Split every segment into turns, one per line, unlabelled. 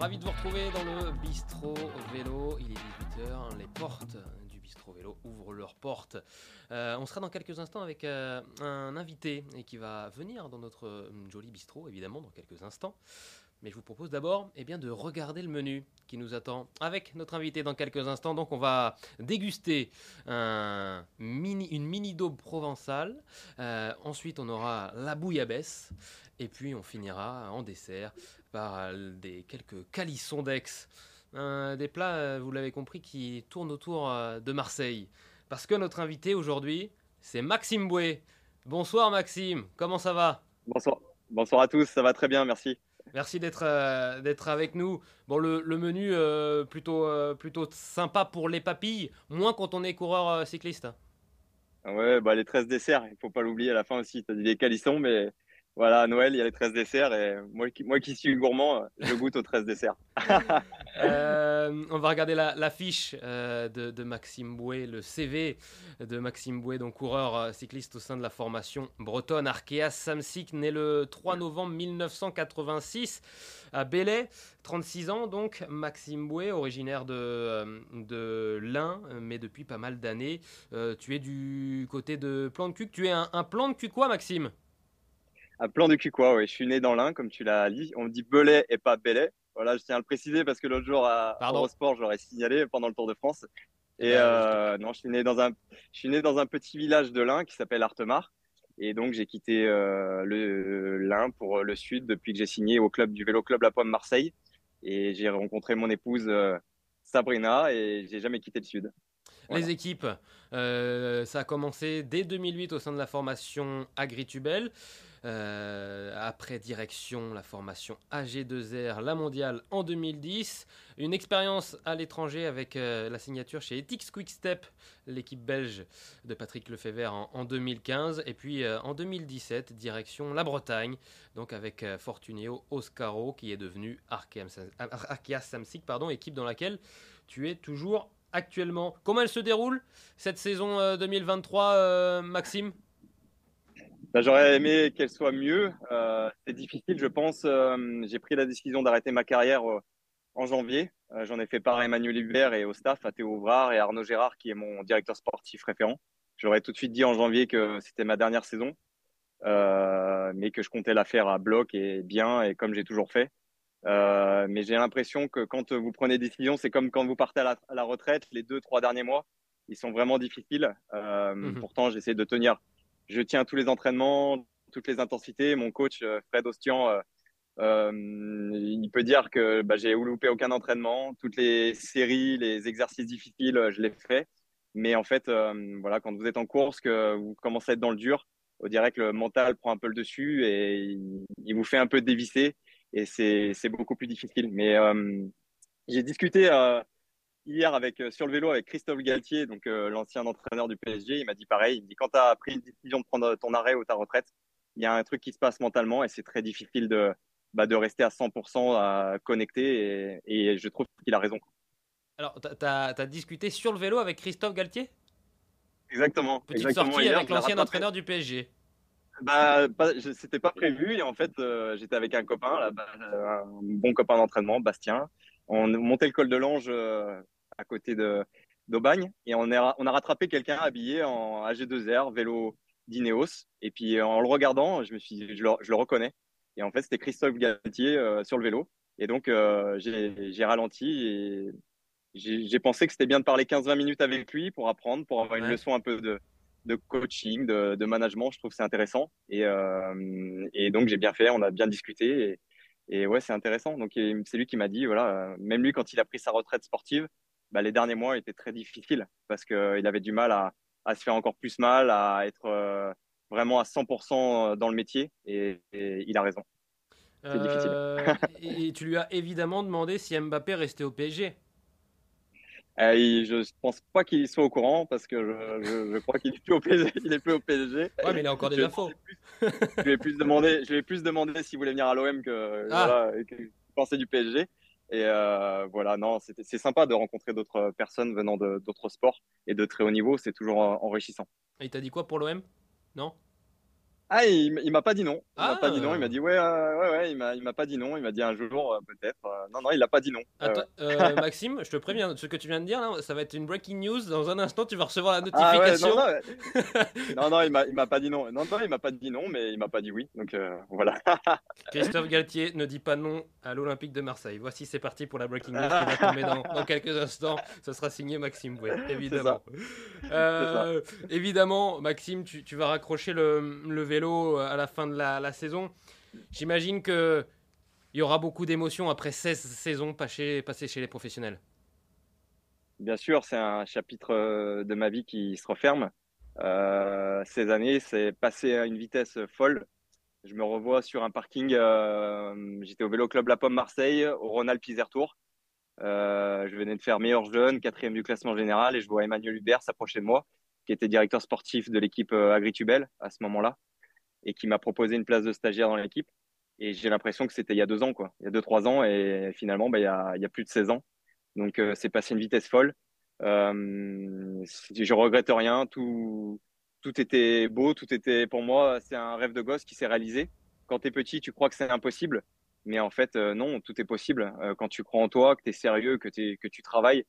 Ravi de vous retrouver dans le Bistrot Vélo. Il est 18h, les portes du Bistrot Vélo ouvrent leurs portes. On sera dans quelques instants avec un invité et qui va venir dans notre joli bistrot, évidemment, dans quelques instants. Mais je vous propose d'abord de regarder le menu qui nous attend avec notre invité dans quelques instants. Donc on va déguster une mini daube provençale. Ensuite on aura la bouillabaisse. Et puis on finira en dessert par quelques calissons d'Aix. Des plats, vous l'avez compris, qui tournent autour de Marseille. Parce que notre invité aujourd'hui, c'est Maxime Bouet. Bonsoir Maxime, comment ça va ?
Bonsoir. Bonsoir à tous, ça va très bien, merci.
Merci d'être avec nous. Bon, le menu plutôt sympa pour les papilles, moins quand on est coureur cycliste.
Ouais, bah les 13 desserts, il faut pas l'oublier à la fin aussi. Tu as dit les calissons, mais voilà, à Noël, il y a les 13 desserts et moi qui suis gourmand, je goûte aux 13 desserts.
On va regarder la fiche de Maxime Bouet, le CV de Maxime Bouet, donc coureur cycliste au sein de la formation bretonne Arkea Samsic, né le 3 novembre 1986 à Belley, 36 ans donc. Maxime Bouet, originaire de l'Ain, mais depuis pas mal d'années. Tu es du côté de Plan de Cuc. Tu es un Plan de Cuc quoi, Maxime ?
À plan de cul, quoi, ouais. Je suis né dans l'Ain, comme tu l'as dit. On dit Belay et pas Belley. Voilà, je tiens à le préciser parce que l'autre jour à
Pardon.
Eurosport, j'aurais signalé pendant le Tour de France.
Eh
Et
ben,
non, je suis né dans un petit village de l'Ain qui s'appelle Artemar. Et donc, j'ai quitté l'Ain pour le sud depuis que j'ai signé au club du Vélo Club La Pomme Marseille. Et j'ai rencontré mon épouse Sabrina et j'ai jamais quitté le sud.
Les
Voilà.
équipes, ça a commencé dès 2008 au sein de la formation Agritubel. Après direction, la formation AG2R, la mondiale en 2010. Une expérience à l'étranger avec la signature chez Ethics Quick-Step, l'équipe belge de Patrick Lefebvre en 2015. Et puis en 2017, direction la Bretagne, donc avec Fortuneo Oscaro qui est devenu Arkea Samsic, équipe dans laquelle tu es toujours actuellement. Comment elle se déroule cette saison 2023, Maxime ?
Bah, j'aurais aimé qu'elle soit mieux. C'est difficile, je pense. J'ai pris la décision d'arrêter ma carrière en janvier. J'en ai fait part à Emmanuel Hubert et au staff, à Théo Ouvrard et à Arnaud Gérard, qui est mon directeur sportif référent. J'aurais tout de suite dit en janvier que c'était ma dernière saison, mais que je comptais la faire à bloc et bien, et comme j'ai toujours fait. Mais j'ai l'impression que quand vous prenez des décisions, c'est comme quand vous partez à la retraite. Les 2, 3 derniers mois, ils sont vraiment difficiles. Pourtant, j'essaie de tenir. Je tiens tous les entraînements, toutes les intensités. Mon coach, Fred Ostian, il peut dire que bah, j'ai loupé aucun entraînement. Toutes les séries, les exercices difficiles, je les fais. Mais en fait, voilà, quand vous êtes en course, que vous commencez à être dans le dur, on dirait que le mental prend un peu le dessus et il vous fait un peu dévisser. Et c'est beaucoup plus difficile. Mais j'ai discuté hier sur le vélo avec Christophe Galtier, donc l'ancien entraîneur du PSG. Il m'a dit pareil. Il me dit quand tu as pris une décision de prendre ton arrêt ou ta retraite, il y a un truc qui se passe mentalement et c'est très difficile de rester à 100% connecté. Et je trouve qu'il a raison.
Alors, t'as discuté sur le vélo avec Christophe Galtier ?
Exactement,
Petite
exactement.
sortie
Hier,
avec
je l'ai
l'ancien
rattrapé.
entraîneur du PSG.
Bah, c'était pas prévu et en fait, j'étais avec un copain, là, un bon copain d'entraînement, Bastien. On montait le col de l'Ange à côté de d'Aubagne et on a rattrapé quelqu'un habillé en AG2R, vélo d'Ineos. Et puis en le regardant, je me suis dit, je le reconnais. Et en fait, c'était Christophe Galtier sur le vélo. Et donc, j'ai ralenti et j'ai pensé que c'était bien de parler 15-20 minutes avec lui pour apprendre, pour avoir une
Ouais.
leçon un peu de coaching, de management. Je trouve que c'est intéressant. Et donc, j'ai bien fait, on a bien discuté. Et ouais, c'est intéressant. Donc, c'est lui qui m'a dit, voilà, même lui, quand il a pris sa retraite sportive, bah, les derniers mois étaient très difficiles parce qu'il avait du mal à se faire encore plus mal, à être vraiment à 100% dans le métier. Et il a raison. C'est difficile.
Et tu lui as évidemment demandé si Mbappé restait au PSG.
Je pense pas qu'il soit au courant parce que je crois qu'il est plus au PSG. Il est plus au PSG.
Ouais, mais il a encore des
Je, demandais
infos.
plus- je lui ai plus demandé, je lui ai plus demandé s'il voulait venir à l'OM que
Ah,
voilà que qu'il pensait du PSG. Et voilà, non, c'est sympa de rencontrer d'autres personnes venant d'autres sports et de très haut niveau. C'est toujours enrichissant.
il t'a dit quoi pour l'OM ? Non ?
Ah, il m'a pas dit non. Il m'a pas dit non. Il m'a
Ah!
dit ouais, ouais. Il m'a pas dit non. Il m'a dit un jour peut-être. Non, non, il a pas dit non. Ouais,
Attends,
ouais.
Maxime, je te préviens, ce que tu viens de dire là, ça va être une breaking news. Dans un instant, tu vas recevoir la
Ah ouais, non,
notification.
non, non, non, il m'a pas dit non. Non, non, il m'a pas dit non, mais il m'a pas dit oui. Donc voilà.
Christophe Galtier ne dit pas non à l'Olympique de Marseille. Voici, c'est parti pour la breaking news qui va tomber dans quelques instants. Ce sera signé Maxime Bouet,
C'est ça,
évidemment.
c'est ça.
Évidemment, Maxime, tu vas raccrocher le vélo à la fin de la saison. J'imagine qu'il y aura beaucoup d'émotions après 16 saisons passées chez les professionnels.
Bien sûr, c'est un chapitre de ma vie qui se referme. Ces années, c'est passé à une vitesse folle. Je me revois sur un parking. J'étais au Vélo Club La Pomme Marseille, au Rhône-Alpes Isère Tour. Je venais de faire meilleur jeune, quatrième du classement général, et je vois Emmanuel Hubert s'approcher de moi, qui était directeur sportif de l'équipe Agritubel à ce moment-là, et qui m'a proposé une place de stagiaire dans l'équipe. Et j'ai l'impression que c'était il y a 2 ans, quoi. Il y a 2, 3 ans, et finalement, bah, il y a plus de 16 ans. Donc, c'est passé une vitesse folle. Je regrette rien. Tout était beau, tout était pour moi. C'est un rêve de gosse qui s'est réalisé. Quand tu es petit, tu crois que c'est impossible, mais en fait, non, tout est possible. Quand tu crois en toi, que tu es sérieux, que tu travailles,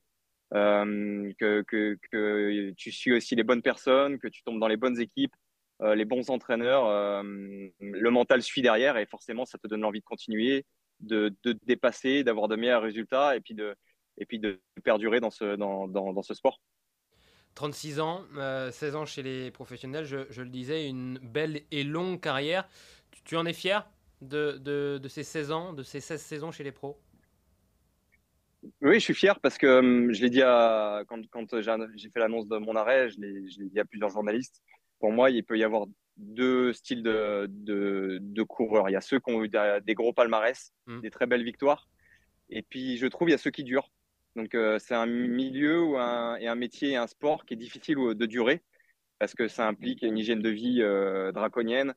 que tu suis aussi les bonnes personnes, que tu tombes dans les bonnes équipes, les bons entraîneurs, le mental suit derrière et forcément, ça te donne l'envie de continuer, de te dépasser, d'avoir de meilleurs résultats et puis de perdurer dans ce sport.
36 ans, 16 ans chez les professionnels, je le disais, une belle et longue carrière. Tu en es fier de ces 16 ans, de ces 16 saisons chez les pros?
Oui, je suis fier parce que je l'ai dit quand j'ai fait l'annonce de mon arrêt, je l'ai dit à plusieurs journalistes. Pour moi, il peut y avoir deux styles de coureurs. Il y a ceux qui ont eu des gros palmarès,
Hmm.
des très belles victoires. Et puis, je trouve, il y a ceux qui durent. Donc, c'est un milieu et un métier et un sport qui est difficile de durer parce que ça implique une hygiène de vie draconienne.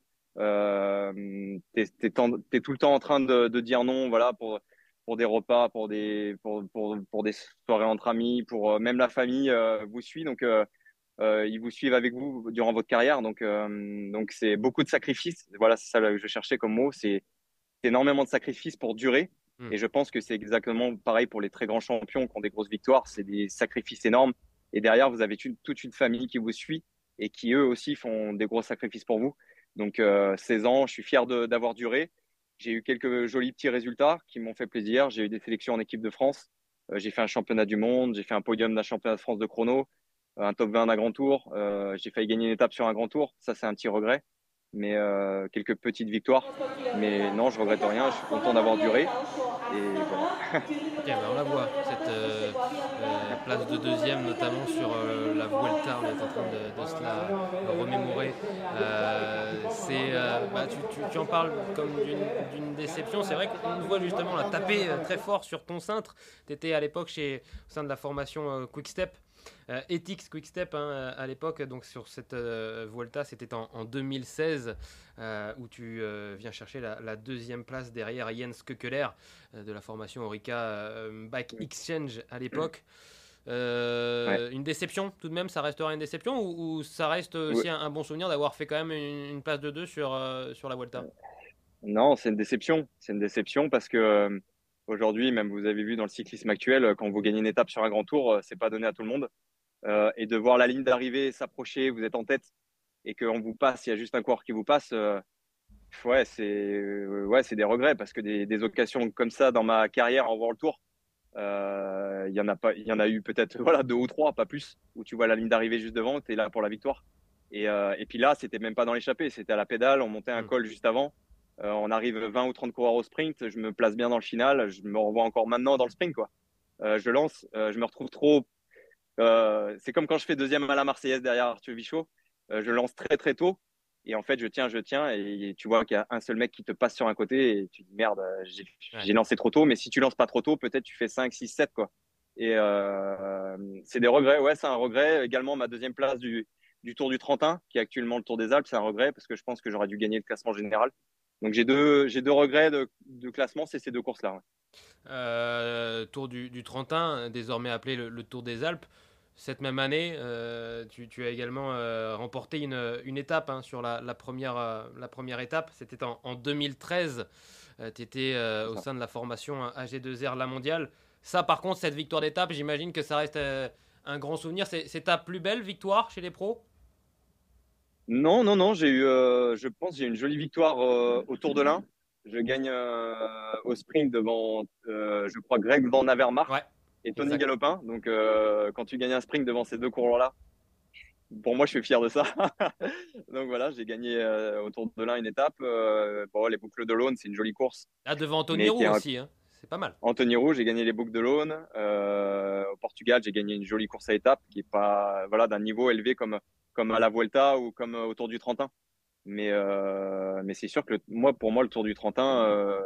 T'es tout le temps en train de dire non, voilà, pour des repas, pour des soirées entre amis, pour même la famille vous suit. Donc, ils vous suivent avec vous durant votre carrière. Donc c'est beaucoup de sacrifices. Voilà, c'est ça que je cherchais comme mot. C'est énormément de sacrifices pour durer.
Hmm.
Et je pense que c'est exactement pareil pour les très grands champions qui ont des grosses victoires. C'est des sacrifices énormes. Et derrière, vous avez toute une famille qui vous suit et qui eux aussi font des gros sacrifices pour vous. Donc 16 ans, je suis fier d'avoir duré. J'ai eu quelques jolis petits résultats qui m'ont fait plaisir. J'ai eu des sélections en équipe de France. J'ai fait un championnat du monde. J'ai fait un podium d'un championnat de France de chrono, un top 20 d'un grand tour. J'ai failli gagner une étape sur un grand tour. Ça, c'est un petit regret. Mais quelques petites victoires. Mais non, je regrette rien. Je suis content d'avoir duré. Et voilà.
Ok, ben on la voit, cette place de deuxième, notamment sur la Vuelta, on est en train de se la remémorer. Tu en parles comme d'une déception. C'est vrai qu'on te voit justement la taper très fort sur ton cintre. Tu étais à l'époque au sein de la formation Quick Step. Ethics Quick Step à l'époque, donc sur cette Vuelta, c'était en 2016 où tu viens chercher la deuxième place derrière Jens Kökeler de la formation Orica Bike Exchange à l'époque.
Ouais.
Une déception tout de même, ça restera une déception ou ça reste
Ouais.
aussi un bon souvenir d'avoir fait quand même une place de deux sur la Vuelta?
Non, c'est une déception. C'est une déception parce que aujourd'hui, même vous avez vu dans le cyclisme actuel, quand vous gagnez une étape sur un grand tour, c'est pas donné à tout le monde. Et de voir la ligne d'arrivée s'approcher, vous êtes en tête et qu'on vous passe, il y a juste un coureur qui vous passe. Ouais, c'est des regrets parce que des occasions comme ça dans ma carrière en World Tour, il y en a pas, il y en a eu peut-être voilà 2 ou 3, pas plus, où tu vois la ligne d'arrivée juste devant, tu es là pour la victoire. Et puis là, c'était même pas dans l'échappée, c'était à la pédale, on montait un
Hmm.
col juste avant. On arrive 20 ou 30 coureurs au sprint, je me place bien dans le final, je me revois encore maintenant dans le sprint quoi. Je lance, je me retrouve trop. C'est comme quand je fais deuxième à la Marseillaise derrière Arthur Vichot, je lance très très tôt. Et en fait, je tiens, et tu vois qu'il y a un seul mec qui te passe sur un côté, et tu dis merde,
Ouais.
j'ai lancé trop tôt, mais si tu lances pas trop tôt, peut-être tu fais 5, 6, 7, quoi. Et c'est des regrets, ouais, c'est un regret. Également, ma deuxième place du Tour du Trentin, qui est actuellement le Tour des Alpes, c'est un regret, parce que je pense que j'aurais dû gagner le classement général. Donc j'ai deux regrets de classement, c'est ces deux courses-là. Ouais.
Tour du Trentin, désormais appelé le Tour des Alpes. cette même année, tu as également remporté une étape hein, sur la première étape. C'était en 2013. Tu étais
C'est
au
ça.
sein de la formation AG2R La Mondiale. Ça, par contre, cette victoire d'étape, j'imagine que ça reste un grand souvenir. C'est ta plus belle victoire chez les pros?
Non, non, non, je pense, j'ai une jolie victoire au Tour de l'Ain. Je gagne au sprint devant, je crois, Greg Van Avermaet
Ouais,
et Tony
exact.
Galopin. Donc, quand tu gagnes un sprint devant ces deux coureurs-là, pour moi, je suis fier de ça. Donc voilà, j'ai gagné au Tour de l'Ain une étape. Bon, les boucles de l'Aune, c'est une jolie course,
Ah, devant Anthony
mais qui
Roux
est un
aussi, hein. C'est pas mal.
Anthony Roux, j'ai gagné les boucles de l'Aune. Au Portugal, j'ai gagné une jolie course à étapes qui est pas, voilà, d'un niveau élevé comme à la Vuelta ou comme au Tour du Trentin. Mais c'est sûr que moi, pour moi, le Tour du Trentin,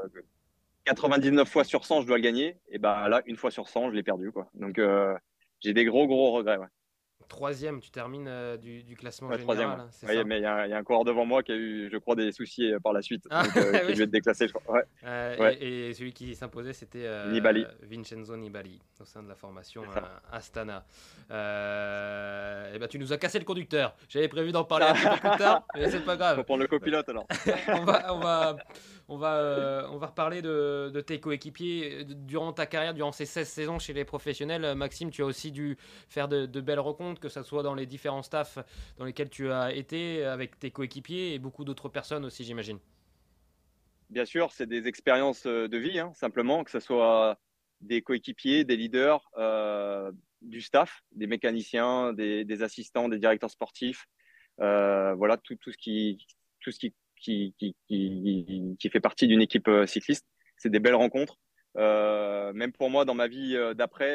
99 fois sur 100, je dois le gagner. Et ben là, une fois sur 100, je l'ai perdu, quoi. Donc, j'ai des gros, gros regrets, ouais.
Troisième, tu termines du classement
Ouais, troisième,
général,
ouais.
hein, c'est
Ouais,
ça?
mais il y a un coureur devant moi qui a eu, je crois, des soucis par la suite.
Ah,
Donc, qui a
oui.
dû être déclassé, je crois. Ouais, ouais.
Et celui qui s'imposait, c'était
Nibali,
Vincenzo Nibali, au sein de la formation
c'est ça.
Astana. Et ben, tu nous as cassé le conducteur. J'avais prévu d'en parler un petit peu plus tard, mais c'est pas
Faut
grave.
prendre le copilote, alors.
on va, on va, on va reparler de tes coéquipiers. Durant ta carrière, durant ces 16 saisons chez les professionnels, Maxime, tu as aussi dû faire de belles rencontres, que ce soit dans les différents staffs dans lesquels tu as été, avec tes coéquipiers et beaucoup d'autres personnes aussi, j'imagine.
Bien sûr, c'est des expériences de vie, hein, simplement, que ce soit des coéquipiers, des leaders, du staff, des mécaniciens, des assistants, des directeurs sportifs, voilà, tout ce qui fait partie d'une équipe cycliste. C'est des belles rencontres. Même pour moi, dans ma vie d'après,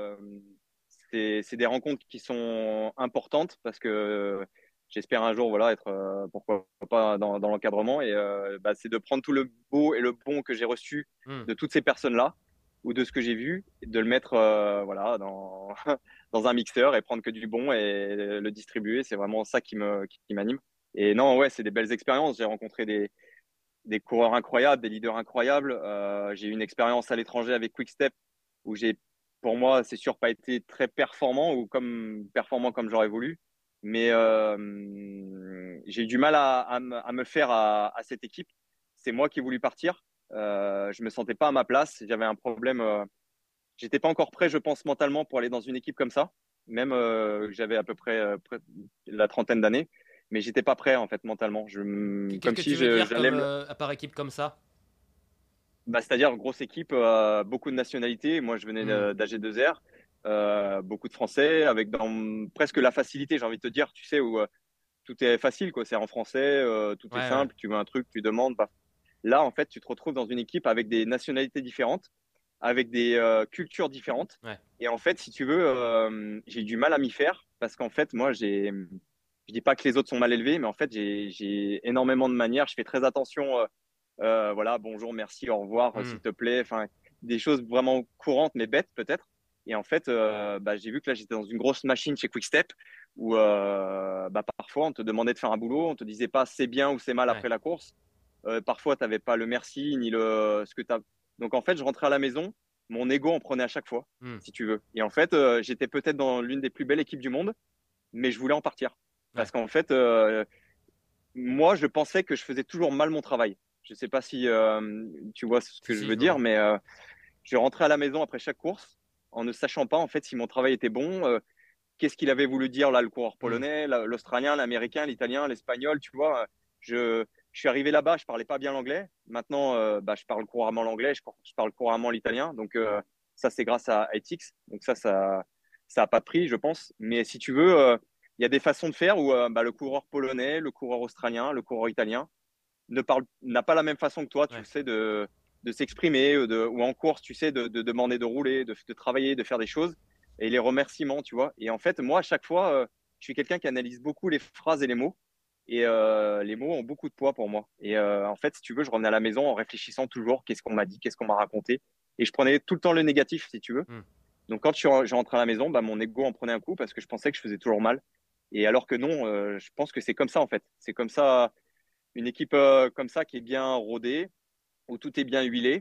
c'est des rencontres qui sont importantes parce que j'espère un jour voilà, être, pourquoi pas, dans l'encadrement. Et bah, c'est de prendre tout le beau et le bon que j'ai reçu
Hmm.
de toutes ces personnes-là ou de ce que j'ai vu, et de le mettre voilà, dans un mixeur et prendre que du bon et le distribuer. C'est vraiment ça qui m'anime. Et non, ouais, c'est des belles expériences. J'ai rencontré des coureurs incroyables, des leaders incroyables. J'ai eu une expérience à l'étranger avec Quick-Step où j'ai, pour moi, c'est sûr, pas été très performant ou performant comme j'aurais voulu. Mais j'ai eu du mal à me faire à cette équipe. C'est moi qui ai voulu partir. Je me sentais pas à ma place. J'avais un problème. J'étais pas encore prêt, je pense, mentalement pour aller dans une équipe comme ça. Même j'avais à peu près la trentaine d'années, mais j'étais pas prêt en fait mentalement.
Qu'est-ce
Comme
que
si
tu veux dire
j'allais
comme
me,
par équipe comme ça?
bah, c'est-à-dire grosse équipe, beaucoup de nationalités. Moi, je venais
Hmm.
d'AG2R, beaucoup de Français, avec presque la facilité, j'ai envie de te dire, tu sais, où tout est facile, quoi. C'est en français, tout est
Ouais, ouais,
simple. Tu veux un truc, tu demandes. Bah. Là, en fait, tu te retrouves dans une équipe avec des nationalités différentes, avec des cultures différentes.
ouais.
Et en fait, si tu veux, j'ai du mal à m'y faire parce qu'en fait, moi, je dis pas que les autres sont mal élevés, mais en fait, j'ai énormément de manières. Je fais très attention. Voilà, bonjour, merci, au revoir,
Hmm.
s'il te plaît. Enfin, des choses vraiment courantes, mais bêtes peut-être. Et en fait, bah, j'ai vu que là, j'étais dans une grosse machine chez Quickstep où bah, parfois, on te demandait de faire un boulot, on te disait pas c'est bien ou c'est mal
Ouais.
après la course. Parfois, tu n'avais pas le merci ni ce que tu as. Donc, en fait, je rentrais à la maison, mon ego en prenait à chaque fois,
Hmm.
si tu veux. Et en fait, j'étais peut-être dans l'une des plus belles équipes du monde, mais je voulais en partir.
Ouais.
Parce qu'en fait, moi, je pensais que je faisais toujours mal mon travail. Je ne sais pas si tu vois ce
Si,
que je
si,
veux
je vois
dire,
bien.
mais je rentrais à la maison après chaque course en ne sachant pas en fait si mon travail était bon, qu'est-ce qu'il avait voulu dire là, le coureur
Hmm.
polonais, l'Australien, l'Américain, l'Italien, l'Espagnol, tu vois. Je suis arrivé là-bas, je parlais pas bien l'anglais. Maintenant, bah, je parle couramment l'anglais, je parle couramment l'italien. Donc ça, c'est grâce à ITX. Donc ça a pas de prix, je pense. Mais si tu veux, il y a des façons de faire où bah, le coureur polonais, le coureur australien, le coureur italien n'a pas la même façon que toi, tu
Ouais.
sais, de s'exprimer ou en course, tu sais, de demander de rouler, de travailler, de faire des choses et les remerciements, tu vois. Et en fait, moi, à chaque fois, je suis quelqu'un qui analyse beaucoup les phrases et les mots. Et les mots ont beaucoup de poids pour moi. Et en fait, si tu veux, je revenais à la maison en réfléchissant toujours qu'est-ce qu'on m'a dit, qu'est-ce qu'on m'a raconté. Et je prenais tout le temps le négatif, si tu veux.
Hmm.
Donc quand je rentrais à la maison, bah, mon ego en prenait un coup parce que je pensais que je faisais toujours mal. Et alors que non, je pense que c'est comme ça en fait. C'est comme ça, une équipe comme ça qui est bien rodée, où tout est bien huilé.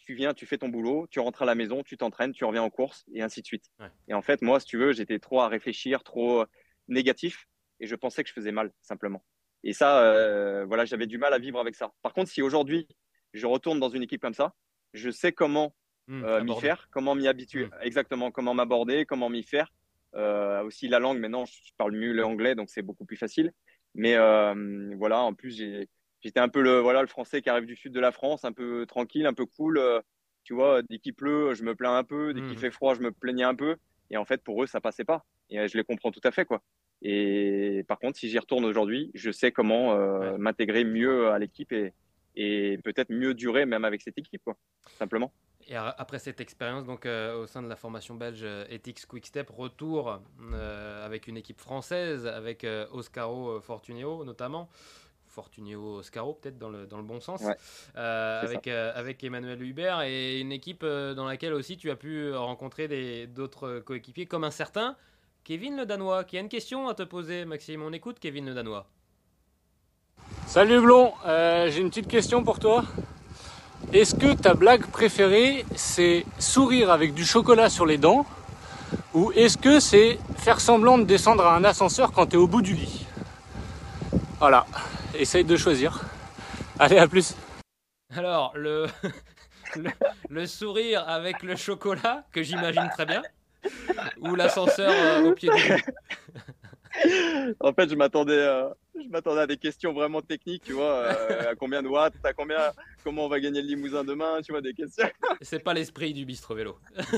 tu viens, tu fais ton boulot, tu rentres à la maison, tu t'entraînes, tu reviens en course, et ainsi de suite.
Ouais.
Et en fait, moi, si tu veux, j'étais trop à réfléchir, trop négatif, et je pensais que je faisais mal, simplement. Et ça, voilà, j'avais du mal à vivre avec ça. Par contre, si aujourd'hui, je retourne dans une équipe comme ça, je sais comment m'y
Aborder.
faire, comment m'y habituer,
Hmm.
exactement, comment m'aborder, comment m'y faire. Aussi la langue, maintenant, je parle mieux l'anglais, donc c'est beaucoup plus facile. Mais voilà, en plus, j'étais un peu le français qui arrive du sud de la France, un peu tranquille, un peu cool. Tu vois, dès qu'il pleut, je me plains un peu. Dès qu'il
Mhm.
fait froid, je me plaignais un peu. Et en fait, pour eux, ça passait pas. Et je les comprends tout à fait, quoi. Et par contre, si j'y retourne aujourd'hui, je sais comment
Ouais,
m'intégrer
je vois.
mieux à l'équipe et peut-être mieux durer même avec cette équipe, quoi. Simplement.
Et après cette expérience, donc au sein de la formation belge Ethics Quickstep, retour avec une équipe française, avec Oscaro Fortunio notamment. Fortunio Oscaro, peut-être dans le bon sens,
Ouais, c'est ça.
avec Emmanuel Hubert, et une équipe dans laquelle aussi tu as pu rencontrer d'autres coéquipiers, comme un certain Kevin le Danois, qui a une question à te poser, Maxime. On écoute Kevin le Danois.
Salut Blond, j'ai une petite question pour toi. Est-ce que ta blague préférée, c'est sourire avec du chocolat sur les dents, ou est-ce que c'est faire semblant de descendre à un ascenseur quand t'es au bout du lit? Voilà, essaye de choisir. Allez, à plus.
Alors, le, le sourire avec le chocolat, que j'imagine très bien, ou l'ascenseur au pied du lit.
En fait, je m'attendais à des questions vraiment techniques, tu vois, à combien de watts, comment on va gagner le Limousin demain, tu vois, des questions.
C'est pas l'esprit du bistrot vélo.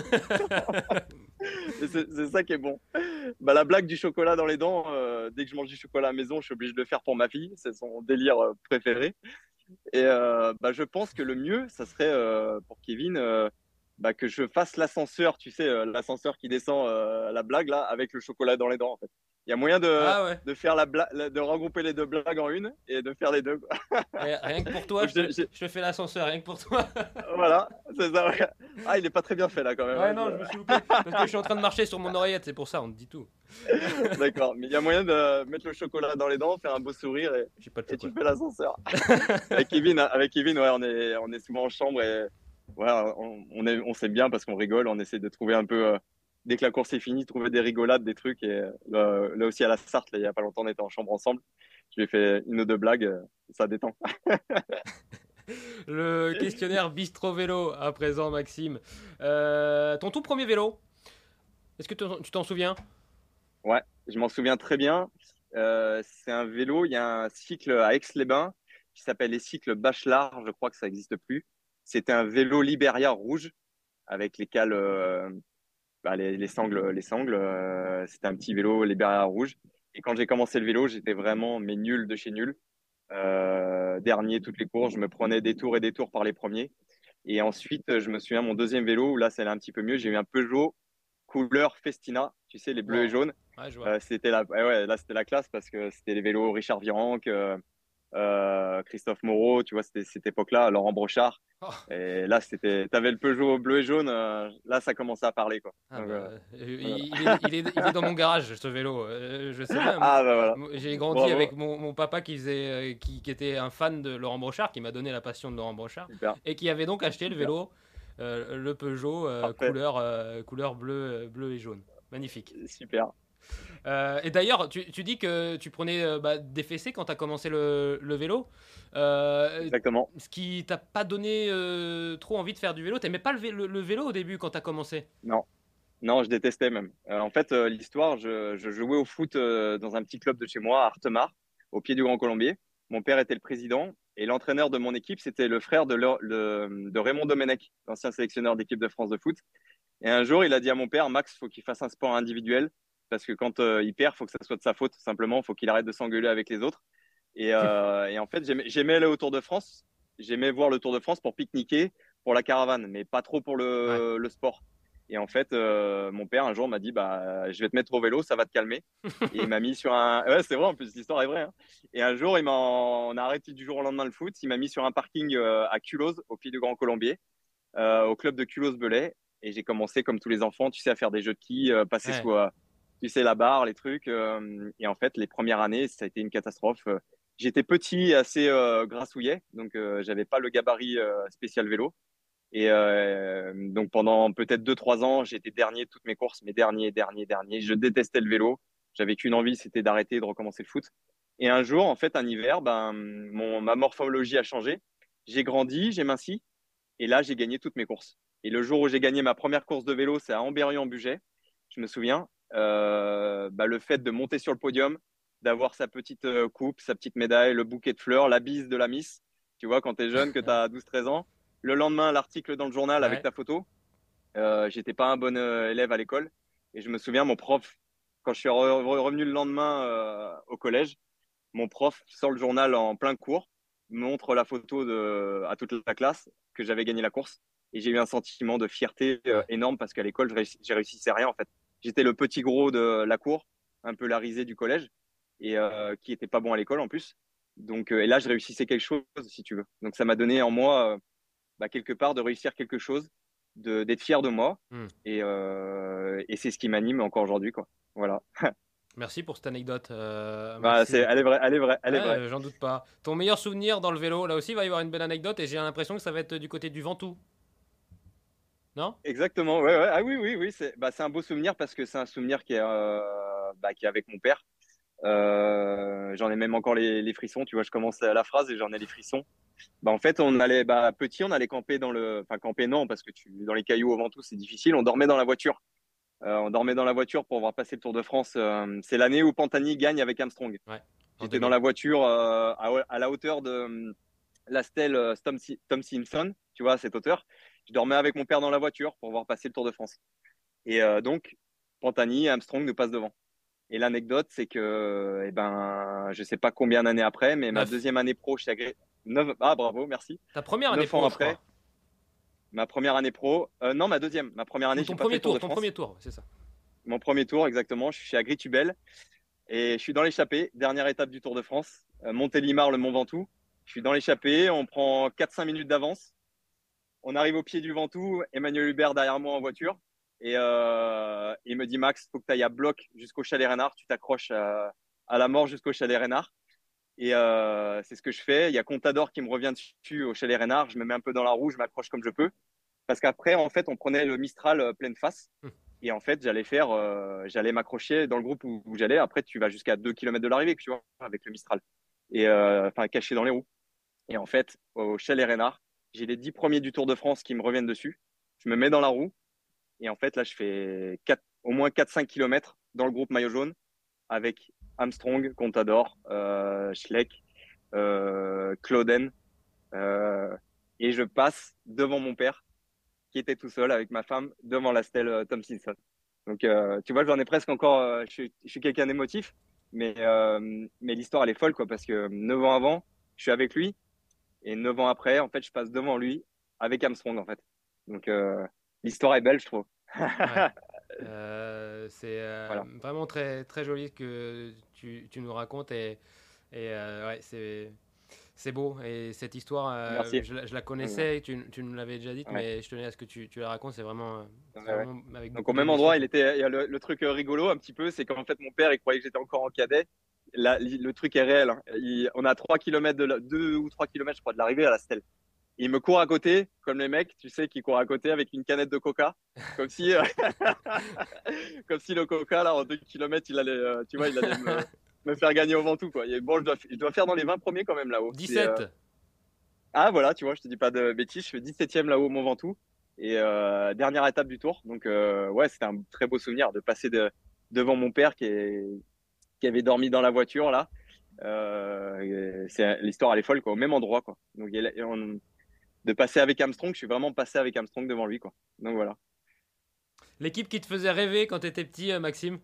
Et c'est ça qui est bon. Bah, la blague du chocolat dans les dents, dès que je mange du chocolat à la maison, je suis obligé de le faire pour ma fille, c'est son délire préféré. Et bah, je pense que le mieux, ça serait pour Kevin bah, que je fasse l'ascenseur, tu sais, l'ascenseur qui descend, la blague là, avec le chocolat dans les dents, en fait. Il y a moyen
Ah ouais.
de faire de regrouper les deux blagues en une et de faire les deux, quoi.
Et rien que pour toi,
Donc,
je te fais l'ascenseur, rien que pour toi.
voilà, c'est ça. Ouais. Ah, il est pas très bien fait là quand même,
Ouais,
hein,
non, je me suis loupé. Parce que je suis en train de marcher sur mon oreillette, c'est pour ça, on te dit tout.
D'accord, mais il y a moyen de mettre le chocolat dans les dents, faire un beau sourire
J'ai pas de
et tu
chocolat.
fais l'ascenseur. Avec Kevin, ouais, on est souvent en chambre et ouais, on s'aime bien parce qu'on rigole, on essaie de trouver un peu, dès que la course est finie, trouver des rigolades, des trucs. Et là aussi à la Sarthe, là, il y a pas longtemps, on était en chambre ensemble. Je lui ai fait une ou deux blagues, ça détend.
Le questionnaire Bistro Vélo à présent, Maxime. Ton tout premier vélo, est-ce que tu t'en souviens?
Ouais, je m'en souviens très bien. C'est un vélo, il y a un cycle à Aix-les-Bains qui s'appelle les cycles Bachelard, je crois que ça n'existe plus. C'était un vélo Liberia rouge avec les cales, bah, les sangles. C'était un petit vélo Liberia rouge. Et quand j'ai commencé le vélo, j'étais vraiment mais nul de chez nul. Dernier toutes les courses, je me prenais des tours et des tours par les premiers. Et ensuite, je me souviens mon deuxième vélo où là, c'est un petit peu mieux. J'ai eu un Peugeot couleur Festina, tu sais, les bleus et
Wow.
jaunes.
Ouais, je vois.
Ouais, là, c'était la classe parce que c'était les vélos Richard Virenque, Christophe Moreau, tu vois, c'était cette époque-là, Laurent Brochard.
Oh.
Et là, t'avais le Peugeot bleu et jaune. Là, ça commençait à parler, quoi.
Ah
Donc,
bah,
voilà.
il est dans mon garage, ce vélo. Je sais bien.
Ah, bah voilà.
J'ai grandi avec
Bravo.
mon papa qui était un fan de Laurent Brochard, qui m'a donné la passion de Laurent Brochard,
Super,
et qui avait donc acheté le
super.
vélo, le Peugeot
Parfait.
couleur bleu et jaune. Magnifique.
Super.
Et d'ailleurs, tu dis que tu prenais des fessées quand tu as commencé le vélo.
Exactement.
Ce qui t'a pas donné trop envie de faire du vélo. T'aimais pas le vélo au début quand tu as commencé.
Non, non, je détestais même. En fait, l'histoire, je jouais au foot dans un petit club de chez moi, à Artemar, au pied du Grand Colombier. Mon père était le président et l'entraîneur de mon équipe, c'était le frère de Raymond Domenech, l'ancien sélectionneur d'équipe de France de foot. Et un jour, il a dit à mon père, Max, faut qu'il fasse un sport individuel parce que quand il perd, faut que ça soit de sa faute, tout simplement. Faut qu'il arrête de s'engueuler avec les autres. Et en fait, j'aimais aller au Tour de France. J'aimais voir le Tour de France pour pique-niquer, pour la caravane, mais pas trop pour
Ouais.
le sport. Et en fait, mon père un jour m'a dit, bah, je vais te mettre au vélo, ça va te calmer. Et il m'a mis sur un, ouais, c'est vrai, en plus, l'histoire est vraie, hein. Et un jour, on a arrêté du jour au lendemain le foot. Il m'a mis sur un parking à Culose, au pied du Grand Colombier, au club de Culose-Belay. Et j'ai commencé, comme tous les enfants, tu sais, à faire des jeux de quilles, passer
Ouais.
sous, tu sais, la barre, les trucs. Et en fait, les premières années, ça a été une catastrophe. J'étais petit, assez grassouillet, donc j'avais pas le gabarit spécial vélo. Et donc pendant peut-être 2-3 ans, j'ai été dernier de toutes mes courses, mais dernier. Je détestais le vélo. J'avais qu'une envie, c'était d'arrêter et de recommencer le foot. Et un jour, en fait, un hiver, ma morphologie a changé. J'ai grandi, j'ai minci, et là, j'ai gagné toutes mes courses. Et le jour où j'ai gagné ma première course de vélo, c'est à Ambérieu-en-Bugey. Je me souviens, le fait de monter sur le podium, d'avoir sa petite coupe, sa petite médaille, le bouquet de fleurs, la bise de la Miss. Tu vois, quand tu es jeune, que tu as 12-13 ans. Le lendemain, l'article dans le journal avec
Ouais.
ta photo. J'étais pas un bon élève à l'école. Et je me souviens, mon prof, quand je suis revenu le lendemain au collège, mon prof sort le journal en plein cours, montre la photo à toute la classe que j'avais gagné la course. Et j'ai eu un sentiment de fierté
Ouais.
énorme parce qu'à l'école, j'ai réussissais rien en fait. J'étais le petit gros de la cour, un peu la risée du collège, et qui était pas bon à l'école en plus. Donc, et là, je réussissais quelque chose, si tu veux. Donc, ça m'a donné en moi, quelque part, de réussir quelque chose, d'être fier de moi.
Hmm.
Et c'est ce qui m'anime encore aujourd'hui, quoi. Voilà.
Merci pour cette anecdote,
Bah,
Maxime.
elle est vraie, elle est vraie, elle
Ouais,
est vraie.
j'en doute pas. Ton meilleur souvenir dans le vélo, là aussi, il va y avoir une belle anecdote et j'ai l'impression que ça va être du côté du Ventoux. Non?
Exactement, ouais, ouais. Ah oui, oui, oui, c'est un beau souvenir parce que c'est un souvenir qui est avec mon père. J'en ai même encore les frissons, tu vois, je commence la phrase et j'en ai les frissons. En fait, on allait, petit, on allait camper enfin, camper non, parce que dans les cailloux au Ventoux, c'est difficile. On dormait dans la voiture. On dormait dans la voiture pour voir passer le Tour de France. C'est l'année où Pantani gagne avec Armstrong.
Ouais, en
J'étais dans la
2000.
voiture à la hauteur de la stèle Tom Simpson, tu vois, à cette hauteur. Je dormais avec mon père dans la voiture pour voir passer le Tour de France. Et donc, Pantani et Armstrong nous passent devant. Et l'anecdote, c'est que, je sais pas combien d'années après, mais ma
9.
deuxième année pro chez Agré... 9... Ah, bravo, merci.
Ta première année
9 ans
pro, je
après,
crois.
ma première année pro. Non, ma deuxième. Ma première
Ou
année,
ton
j'ai pas fait
premier
le Tour
tour,
de
ton
France.
premier tour, c'est ça.
Mon premier tour, exactement. Je suis chez Agritubel et je suis dans l'échappée. Dernière étape du Tour de France. Montélimar, le Mont Ventoux. Je suis dans l'échappée. On prend 4-5 minutes d'avance. On arrive au pied du Ventoux. Emmanuel Hubert derrière moi en voiture. Et il me dit, Max, faut que tu ailles à bloc jusqu'au Chalet Reynard. Tu t'accroches à la mort jusqu'au Chalet Reynard. Et c'est ce que je fais. Il y a Contador qui me revient dessus au Chalet Reynard. Je me mets un peu dans la roue, je m'accroche comme je peux. Parce qu'après, en fait, on prenait le Mistral pleine face.
Hum.
Et en fait, j'allais m'accrocher dans le groupe où j'allais. Après, tu vas jusqu'à 2 km de l'arrivée, tu vois, avec le Mistral. Et enfin, caché dans les roues. Et en fait, au Chalet Reynard, j'ai les 10 premiers du Tour de France qui me reviennent dessus. Je me mets dans la roue. Et en fait, là, je fais au moins 4-5 km dans le groupe maillot jaune avec Armstrong, Contador, Schleck, Clauden. Euh, et je passe devant mon père qui était tout seul avec ma femme devant la stèle Tom Simpson. Donc, tu vois, j'en ai presque encore. Je suis quelqu'un d'émotif, mais l'histoire, elle est folle, quoi, parce que 9 ans avant, je suis avec lui, et 9 ans après, en fait, je passe devant lui avec Armstrong, en fait. Donc, l'histoire est belle, je trouve.
Ouais. C'est
Voilà.
vraiment très, très joli que tu nous racontes et ouais, c'est beau. Et cette histoire,
Merci.
je la
Ouais.
connaissais, tu nous l'avais déjà dite,
Ouais.
mais je tenais à ce que tu la racontes.
Ouais,
C'est
ouais.
vraiment avec
Donc
beaucoup
au même
d'émotion.
endroit, il y a le truc rigolo un petit peu, c'est qu'en fait mon père il croyait que j'étais encore en cadet. Là, le truc est réel, hein. On a 3 km 2 ou 3 kilomètres je crois de l'arrivée à la stèle. Il me court à côté, comme les mecs, tu sais, qui courent à côté avec une canette de coca, comme si, comme si le coca là en 2 kilomètres il allait, tu vois, il allait me faire gagner au Ventoux quoi. Et bon, je dois faire dans les 20 premiers quand même là-haut.
17.
Ah voilà, tu vois, je te dis pas de bêtises, je fais 17e là-haut au Mont Ventoux et dernière étape du tour. Donc ouais, c'était un très beau souvenir de passer devant mon père qui avait dormi dans la voiture là. L'histoire elle est folle quoi, au même endroit quoi. Donc de passer avec Armstrong, je suis vraiment passé avec Armstrong devant lui quoi. Donc voilà.
L'équipe qui te faisait rêver quand tu étais petit, Maxime?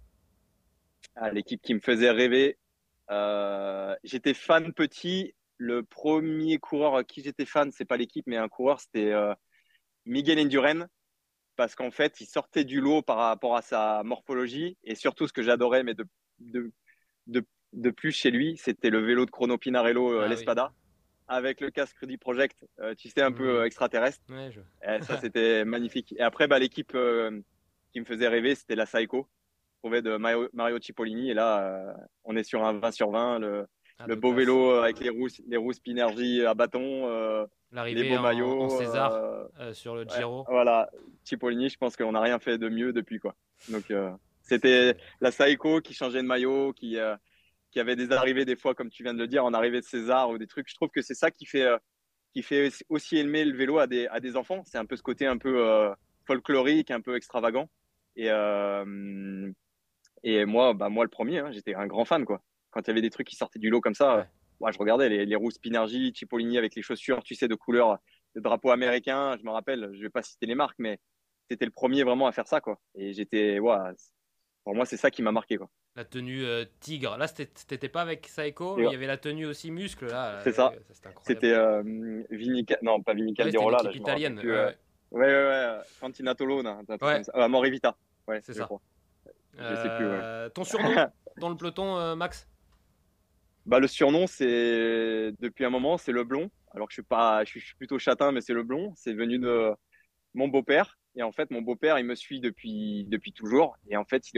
Ah, l'équipe qui me faisait rêver, j'étais fan petit. Le premier coureur à qui j'étais fan, c'est pas l'équipe, mais un coureur, c'était Miguel Indurain. Parce qu'en fait, il sortait du lot par rapport à sa morphologie. Et surtout, ce que j'adorais, mais de, de plus chez lui, c'était le vélo de Chrono Pinarello,
Ah oui.
l'Espada, avec le casque Rudy Project, tu sais, un peu
Hmm.
extraterrestre.
Ouais,
Et ça, c'était magnifique. Et après, l'équipe qui me faisait rêver, c'était la Saeco, trouvée de Mario Cipollini. Et là, on est sur un 20 sur 20,
Ah,
le
de
beau
classe.
vélo avec les roues Spinergie à bâton.
L'arrivée
beaux
en
maillots.
César sur le
Ouais,
Giro.
voilà, Cipollini, je pense qu'on n'a rien fait de mieux depuis, quoi. Donc, c'était la Saïko qui changeait de maillot, qui avait des arrivées, des fois, comme tu viens de le dire, en arrivée de César ou des trucs. Je trouve que c'est ça qui fait aussi aimer le vélo à des enfants. C'est un peu ce côté un peu folklorique, un peu extravagant. Et, et moi, bah, moi, le premier, hein, j'étais un grand fan, quoi. Quand il y avait des trucs qui sortaient du lot comme ça,
Ouais.
ouais, je regardais les roues Spinergie, Cipollini avec les chaussures, tu sais, de couleur de drapeau américain. Je me rappelle, je vais pas citer les marques, mais c'était le premier vraiment à faire ça, quoi. Et ouais, pour moi, c'est ça qui m'a marqué, quoi.
La tenue tigre. Là, t'étais pas avec Saeko,
Et
mais il
ouais,
y avait la tenue aussi muscle, là.
c'est ça.
Ça, c'était incroyable.
C'était non, pas Vini
Ouais, c'était une
Calderola, là,
équipe
je me rappelle
italienne.
plus.
Ouais,
Ouais, Fantinatolo, là, un truc comme
ouais,
ça. Morivita, ouais,
c'est
je
ça.
crois. Je sais plus, ouais.
Ton surnom dans le peloton, Max?
Bah, le surnom, c'est depuis un moment, c'est le blond. Alors que je suis plutôt châtain, mais c'est le blond. C'est venu de mon beau-père. Et en fait, mon beau-père, il me suit depuis toujours. Et en fait,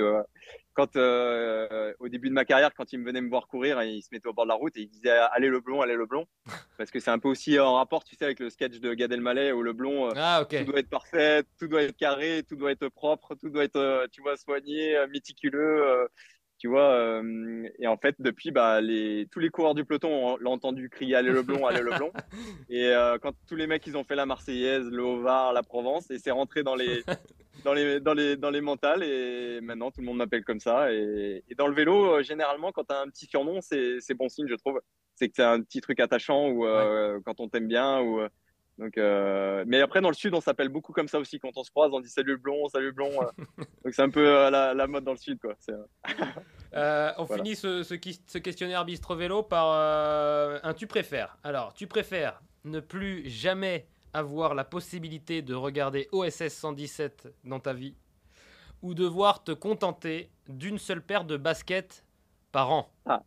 au début de ma carrière, quand il me venait me voir courir, il se mettait au bord de la route et il disait allez le blond, allez le blond. Parce que c'est un peu aussi en rapport, tu sais, avec le sketch de Gad Elmaleh où le blond,
Ah, ok.
tout doit être parfait, tout doit être carré, tout doit être propre, tout doit être, tu vois, soigné, méticuleux. Tu vois, et en fait, depuis, bah, tous les coureurs du peloton l'ont entendu crier allez le blond, allez le blond. Et quand tous les mecs, ils ont fait la Marseillaise, le Haut-Var, la Provence, et c'est rentré dans les mentales. Et maintenant, tout le monde m'appelle comme ça. Et dans le vélo, généralement, quand tu as un petit surnom, c'est bon signe, je trouve. C'est que c'est un petit truc attachant ou
Ouais.
quand on t'aime bien. Donc, mais après, dans le sud, on s'appelle beaucoup comme ça aussi. Quand on se croise, on dit salut le blond, salut le blond. Donc, c'est un peu la mode dans le sud, quoi.
On
Voilà.
finit ce questionnaire Bistro Vélo par un tu préfères. Alors, tu préfères ne plus jamais avoir la possibilité de regarder OSS 117 dans ta vie ou devoir te contenter d'une seule paire de baskets par an?
Ah.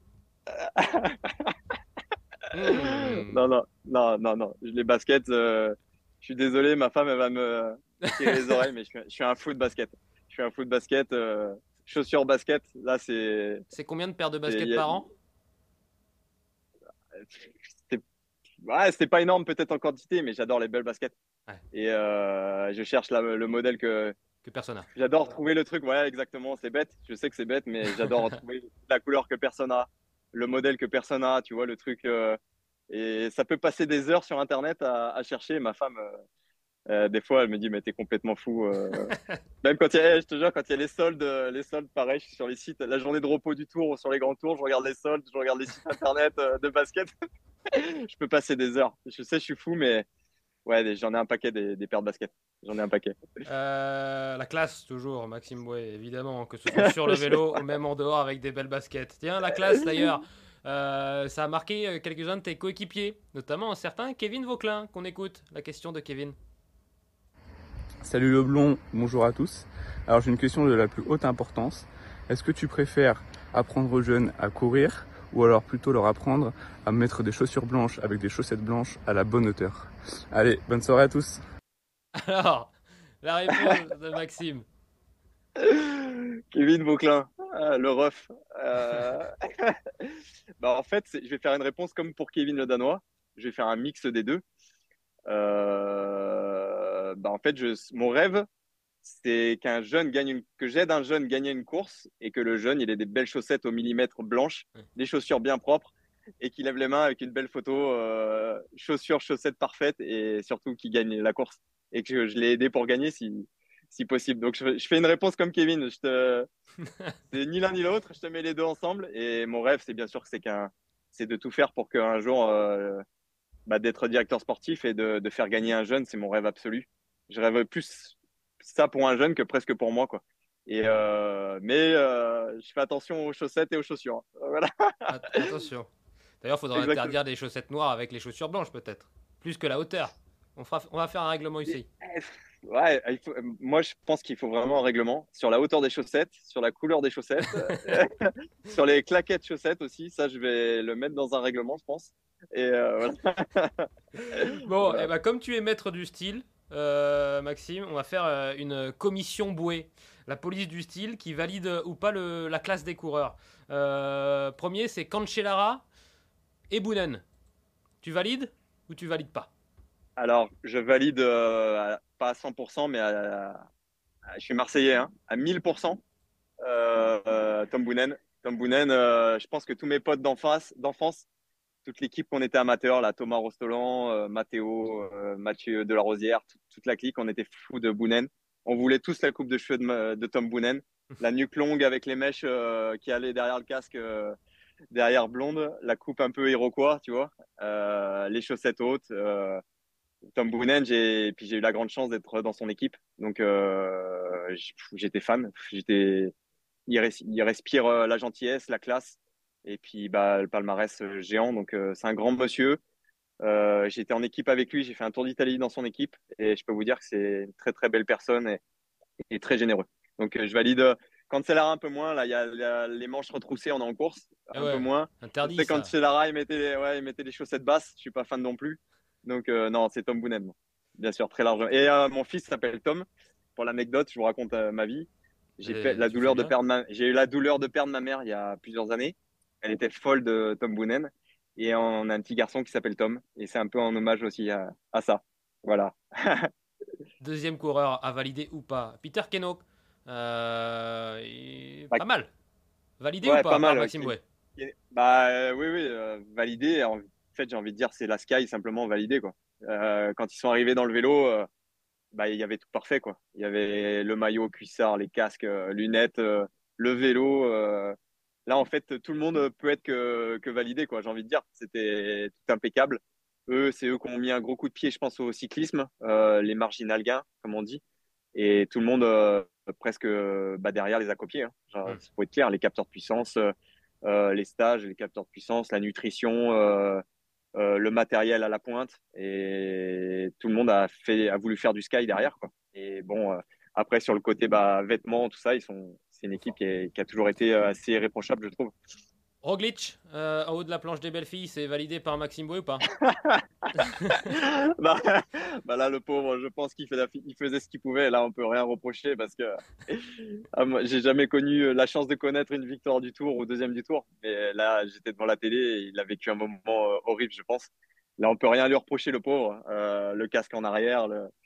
Hmm.
Non, non, non, non, non. Les baskets, je suis désolé, ma femme, elle va me tirer les oreilles, mais je suis un fou de basket. Je suis un fou de basket. Chaussures basket, là,
C'est combien de paires de
c'est,
baskets par an?
c'est- ouais, c'est pas énorme peut-être en quantité, mais j'adore les belles baskets.
Ouais,
Et je cherche le modèle que
que personne n'a.
j'adore trouver le truc. Ouais, exactement. C'est bête. Je sais que c'est bête, mais j'adore trouver la couleur que personne a, le modèle que personne a. Tu vois, le truc. Et ça peut passer des heures sur Internet à chercher. Ma femme, des fois, elle me dit, mais t'es complètement fou. Même quand je te jure, quand il y a les soldes, pareil, je suis sur les sites, la journée de repos du tour ou sur les grands tours, je regarde les soldes, je regarde les sites Internet de basket. Je peux passer des heures. Je sais, je suis fou, mais ouais, j'en ai un paquet des paires de basket. J'en ai un paquet.
La classe, toujours, Maxime Bouet, évidemment, que ce soit sur le vélo ou même en dehors avec des belles baskets. Tiens, la classe d'ailleurs, ça a marqué quelques-uns de tes coéquipiers, notamment un certain Kevin Vauquelin, qu'on écoute. La question de Kevin.
Salut le blond, bonjour à tous. Alors j'ai une question de la plus haute importance. Est-ce que tu préfères apprendre aux jeunes à courir ou alors plutôt leur apprendre à mettre des chaussures blanches avec des chaussettes blanches à la bonne hauteur? Allez, bonne soirée à tous.
Alors, la réponse de Maxime.
Kevin Vauquelin, le ref. Bah, en fait, je vais faire une réponse comme pour Kevin le Danois. Je vais faire un mix des deux. Bah, en fait, mon rêve, c'est que j'aide un jeune gagner une course et que le jeune, il ait des belles chaussettes au millimètre blanches, des chaussures bien propres et qu'il lève les mains avec une belle photo, chaussures, chaussettes parfaites et surtout qu'il gagne la course et que je l'ai aidé pour gagner si possible. Donc, je fais une réponse comme Kevin. C'est ni l'un ni l'autre. Je te mets les deux ensemble et mon rêve, c'est bien sûr que c'est de tout faire pour qu'un jour, bah, d'être directeur sportif et de faire gagner un jeune, c'est mon rêve absolu. Je rêve plus ça pour un jeune que presque pour moi, quoi. Mais je fais attention aux chaussettes et aux chaussures, hein. Voilà.
Attention. D'ailleurs, il faudra
Exactement.
interdire des chaussettes noires avec les chaussures blanches, peut-être. Plus que la hauteur. On va faire un règlement ici.
Ouais, moi je pense qu'il faut vraiment un règlement sur la hauteur des chaussettes, sur la couleur des chaussettes, sur les claquettes chaussettes aussi. Ça, je vais le mettre dans un règlement, je pense. Et voilà.
Bon,
Voilà.
eh ben, comme tu es maître du style, Maxime, on va faire une commission bouée. La police du style qui valide ou pas la classe des coureurs. Premier, c'est Cancellara et Boonen. Tu valides ou tu valides pas?
Alors, je valide pas à 100%, mais je suis Marseillais, hein, à 1000%. Tom Boonen. Tom Boonen, je pense que tous mes potes d'enfance, toute l'équipe qu'on était amateurs, là, Thomas Rostolan, Mathéo, Mathieu Delarosière, toute la clique, on était fous de Boonen. On voulait tous la coupe de cheveux de Tom Boonen. La nuque longue avec les mèches qui allaient derrière le casque, derrière blonde, la coupe un peu iroquois, tu vois, les chaussettes hautes. Tom Boonen, puis j'ai eu la grande chance d'être dans son équipe. Donc, j'étais fan. Il respire la gentillesse, la classe. Et puis, bah, le palmarès géant. Donc, c'est un grand monsieur. J'étais en équipe avec lui. J'ai fait un tour d'Italie dans son équipe. Et je peux vous dire que c'est une très, très belle personne et très généreux. Donc, je valide. Quand Cellara, un peu moins. Là, il y a les manches retroussées, on est en course.
Ah
Un peu
ouais,
moins. Je
interdit
sais quand
ça.
Cellara, il mettait les chaussettes basses. Je suis pas fan non plus. Donc, non, c'est Tom Boonen. Bien sûr, très large. Et mon fils s'appelle Tom. Pour l'anecdote, je vous raconte ma vie.
Tu fais bien.
J'ai eu la douleur de perdre ma mère il y a plusieurs années. Elle était folle de Tom Boonen. Et on a un petit garçon qui s'appelle Tom. Et c'est un peu en hommage aussi à ça. Voilà.
Deuxième coureur à valider ou pas. Peter Kenok.
Bah,
Pas mal. Validé ou
ouais, pas
pas par
mal.
Maxime Bouet?
Bah, oui, oui, validé. En fait, j'ai envie de dire, c'est la Sky simplement validé, quoi. Quand ils sont arrivés dans le vélo, bah, il y avait tout parfait, quoi. Il y avait le maillot, cuissard, les casques, lunettes, le vélo. Là, en fait, tout le monde peut être que validé, quoi. J'ai envie de dire, c'était tout impeccable. C'est eux qui ont mis un gros coup de pied, je pense, au cyclisme, les marginal gains, comme on dit. Et tout le monde, presque bah, derrière, les a copiés. Hein. Genre,
Hmm.
faut être clair, les capteurs de puissance, les stages, les capteurs de puissance, la nutrition, le matériel à la pointe. Et tout le monde a voulu faire du sky derrière, quoi. Et bon, après, sur le côté bah, vêtements, tout ça, c'est une
Trop
équipe
fort.
qui a toujours été assez irréprochable, je trouve.
Roglic, en haut de la planche des belles filles, c'est validé par Maxime Bouet ou pas?
bah, bah là, le pauvre, je pense il faisait ce qu'il pouvait. Là, on peut rien reprocher parce que moi, j'ai jamais connu la chance de connaître une victoire du Tour ou deuxième du Tour. Mais là, j'étais devant la télé et il a vécu un moment horrible, je pense. Là, on peut rien lui reprocher, le pauvre. Le casque en arrière.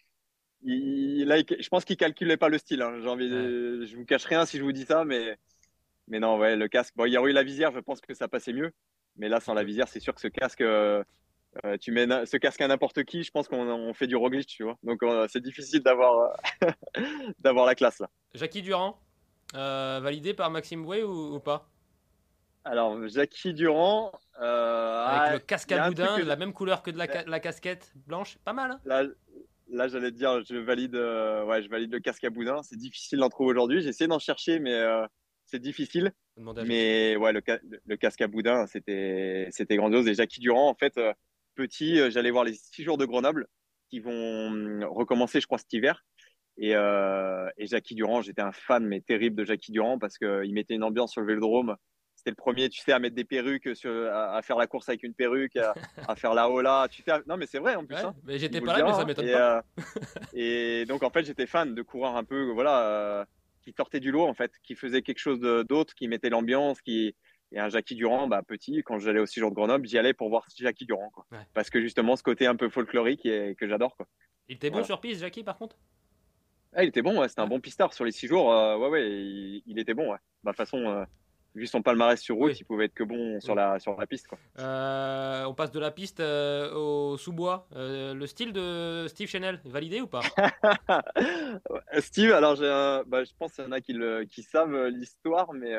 Je pense qu'il calculait pas le style. Hein.
Ouais.
Je vous cache rien si je vous dis ça, mais non, ouais, le casque. Bon, il y aurait eu la visière, je pense que ça passait mieux. Mais là, sans la visière, c'est sûr que ce casque, tu mets ce casque à n'importe qui, je pense qu'on fait du Roglic, tu vois. Donc, c'est difficile d'avoir la classe là.
Jackie Durand, validé par Maxime Bouet ou pas?
Alors, Jackie Durand,
Avec le casque
il y
à
a un truc
boudin,
que
la même couleur que de la casquette blanche, pas mal, hein?
là, là, j'allais te dire, je valide le casque à boudin. C'est difficile d'en trouver aujourd'hui. J'ai essayé d'en chercher, mais c'est difficile.
Faut demander à Jackie.
Mais ouais, le casque à boudin, c'était grandiose. Et Jackie Durand, en fait, petit, j'allais voir les 6 jours de Grenoble qui vont recommencer, je crois, cet hiver. Et Jackie Durand, j'étais un fan, mais terrible de Jackie Durand parce qu'il mettait une ambiance sur le vélodrome. C'était le premier, tu sais, à mettre des perruques, à faire la course avec une perruque, à faire la hola. Non, mais c'est vrai en plus,
Ouais,
hein.
mais
Il
j'étais
vous le
pas là, mais
dira.
ça
Hein.
m'étonne pas.
Et donc, en fait, j'étais fan de coureurs un peu, voilà, qui sortaient du lot, en fait, qui faisaient quelque chose d'autre, qui mettait l'ambiance, Et un Jackie Durand, bah, petit, quand j'allais au séjour de Grenoble, j'y allais pour voir Jackie Durand, quoi.
Ouais.
Parce que justement, ce côté un peu folklorique que j'adore, quoi.
Il était bon
Voilà.
sur piste, Jackie, par contre?
Ah, il était bon, ouais, c'était un
Ouais.
bon pistard sur les 6 jours. Ouais, ouais, il était bon, ouais. Bah, de toute façon, vu son palmarès sur route,
Oui,
il pouvait être que bon
oui.
sur la piste, quoi.
On passe de la piste au sous-bois. Le style de Steve Chanel, validé ou pas?
Steve, alors bah, je pense qu'il y en a qui savent l'histoire, mais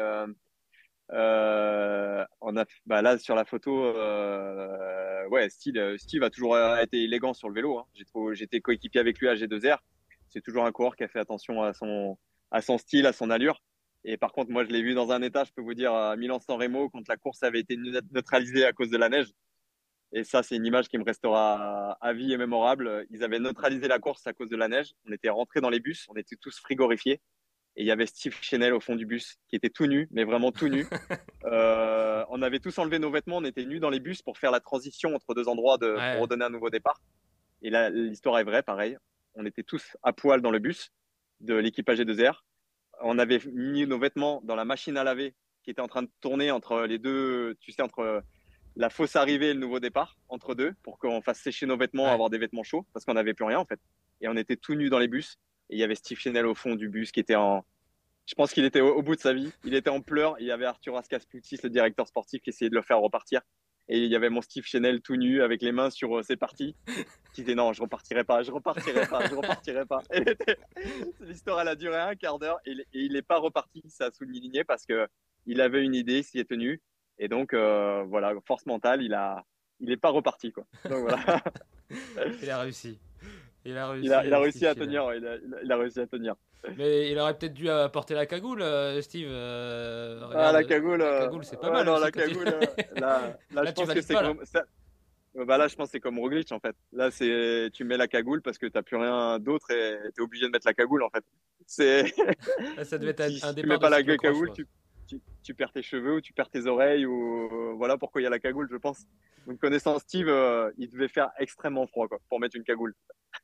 bah, là sur la photo, ouais, Steve a toujours été élégant sur le vélo. Hein. J'étais coéquipier avec lui à G2R. C'est toujours un coureur qui a fait attention à son style, à son allure. Et par contre, moi, je l'ai vu dans un état, je peux vous dire, à Milan-San Remo, quand la course avait été neutralisée à cause de la neige. Et ça, c'est une image qui me restera à vie et mémorable. Ils avaient neutralisé la course à cause de la neige. On était rentrés dans les bus, on était tous frigorifiés. Et il y avait Steve Chenel au fond du bus, qui était tout nu, mais vraiment tout nu. On avait tous enlevé nos vêtements, on était nus dans les bus pour faire la transition entre deux endroits pour
Ouais.
redonner un nouveau départ. Et là, l'histoire est vraie, pareil. On était tous à poil dans le bus de l'équipage G2R. On avait mis nos vêtements dans la machine à laver qui était en train de tourner entre les deux, tu sais, entre la fausse arrivée et le nouveau départ entre deux pour qu'on fasse sécher nos vêtements,
Ouais.
avoir des vêtements chauds parce qu'on n'avait plus rien en fait. Et on était tout nus dans les bus. Et il y avait Steve Chenel au fond du bus qui était en. Je pense qu'il était au bout de sa vie. Il était en pleurs. Il y avait Arthur Ascaspoutis, le directeur sportif, qui essayait de le faire repartir. Et il y avait mon Steve Chenel tout nu avec les mains sur ses parties qui disait non, je repartirai pas, je repartirai pas, je repartirai pas. L'histoire, elle a duré un quart d'heure et il n'est pas reparti. Ça a souligné parce que il avait une idée, s'y est tenu. Et donc, voilà, force mentale, il est pas reparti, quoi. Donc voilà,
Il a réussi. Il a
il a,
réussi,
il a réussi
Steve
à
Chenel.
tenir, il a réussi à tenir.
Mais il aurait peut-être dû porter la cagoule, Steve.
Ah,
Regarde,
la cagoule,
la cagoule, c'est pas
ouais,
mal
non,
aussi
la
quand tu...
cagoule, là,
Là,
je
tu
pense que
valides
c'est
pas, là.
comme, bah là, je pense que c'est comme Roglic, en fait. Là, tu mets la cagoule parce que t'as plus rien d'autre et t'es obligé de mettre la cagoule, en fait. C'est,
Là, ça devait être un
si tu
départ
mets
de
pas la
cyclocross,
cagoule,
quoi.
tu perds tes cheveux ou tu perds tes oreilles ou voilà pourquoi il y a la cagoule, je pense. Donc, connaissant Steve, il devait faire extrêmement froid, quoi, pour mettre une cagoule.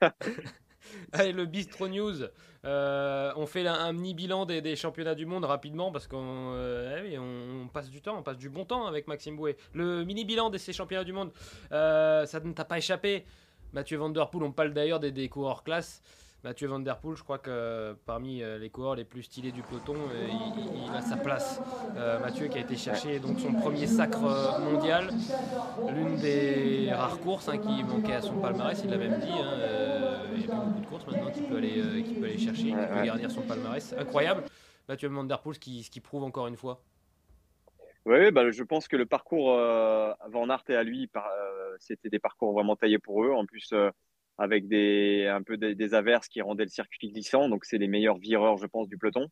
Allez, le Bistro News. On fait un mini bilan des championnats du monde rapidement parce qu'on passe du temps, on passe du bon temps avec Maxime Bouet. Le mini bilan de ces championnats du monde, ça ne t'a pas échappé. Mathieu Van Der Poel, on parle d'ailleurs des coureurs classe. Mathieu Van Der Poel, je crois que parmi les coureurs les plus stylés du peloton, il a sa place. Mathieu qui a été chercher donc son premier sacre mondial, l'une des rares courses qui manquait à son palmarès, il l'a même dit. Il y a plus beaucoup de courses maintenant qu'il peut aller chercher, qui
Ouais,
peut
ouais.
garnir son palmarès. Incroyable. Mathieu Van Der Poel, ce qui prouve encore une fois.
Oui, bah, je pense que le parcours Van Aert et à lui, c'était des parcours vraiment taillés pour eux. En plus, avec un peu des averses qui rendaient le circuit glissant. Donc, c'est les meilleurs vireurs, je pense, du peloton.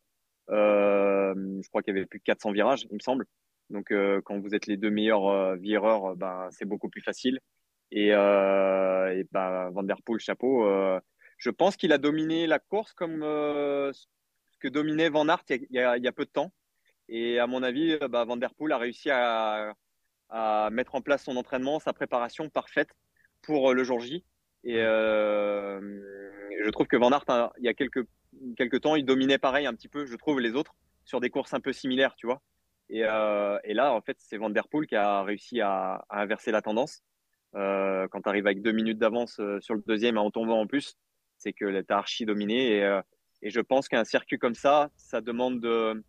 Je crois qu'il y avait plus de 400 virages, il me semble. Donc, quand vous êtes les deux meilleurs vireurs, ben, c'est beaucoup plus facile. Et ben, Van Der Poel, chapeau. Je pense qu'il a dominé la course comme ce que dominait Van Aert il y a peu de temps. Et à mon avis, bah, Van Der Poel a réussi à mettre en place son entraînement, sa préparation parfaite pour le jour J. Et
Mm.
je trouve que Van Aert, hein, il y a quelques temps, il dominait pareil un petit peu, je trouve, les autres sur des courses un peu similaires, tu vois. Et là, en fait, c'est Van Der Poel qui a réussi à inverser la tendance. Quand tu arrives avec 2 minutes d'avance sur le deuxième en tombant en plus, c'est que tu as archi dominé. Et je pense qu'un circuit comme ça demande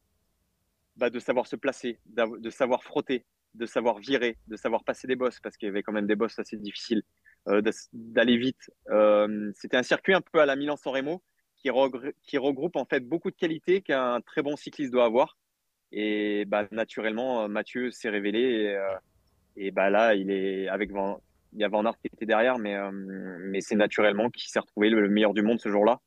de savoir se placer, de savoir frotter, de savoir virer, de savoir passer des bosses, parce qu'il y avait quand même des bosses assez difficiles, d'aller vite. C'était un circuit un peu à la Milan-San Remo qui regroupe en fait beaucoup de qualités qu'un très bon cycliste doit avoir. Et bah, naturellement, Mathieu s'est révélé. Et bah, là, il y a Van Aert qui était derrière, mais c'est naturellement qu'il s'est retrouvé le meilleur du monde ce jour-là.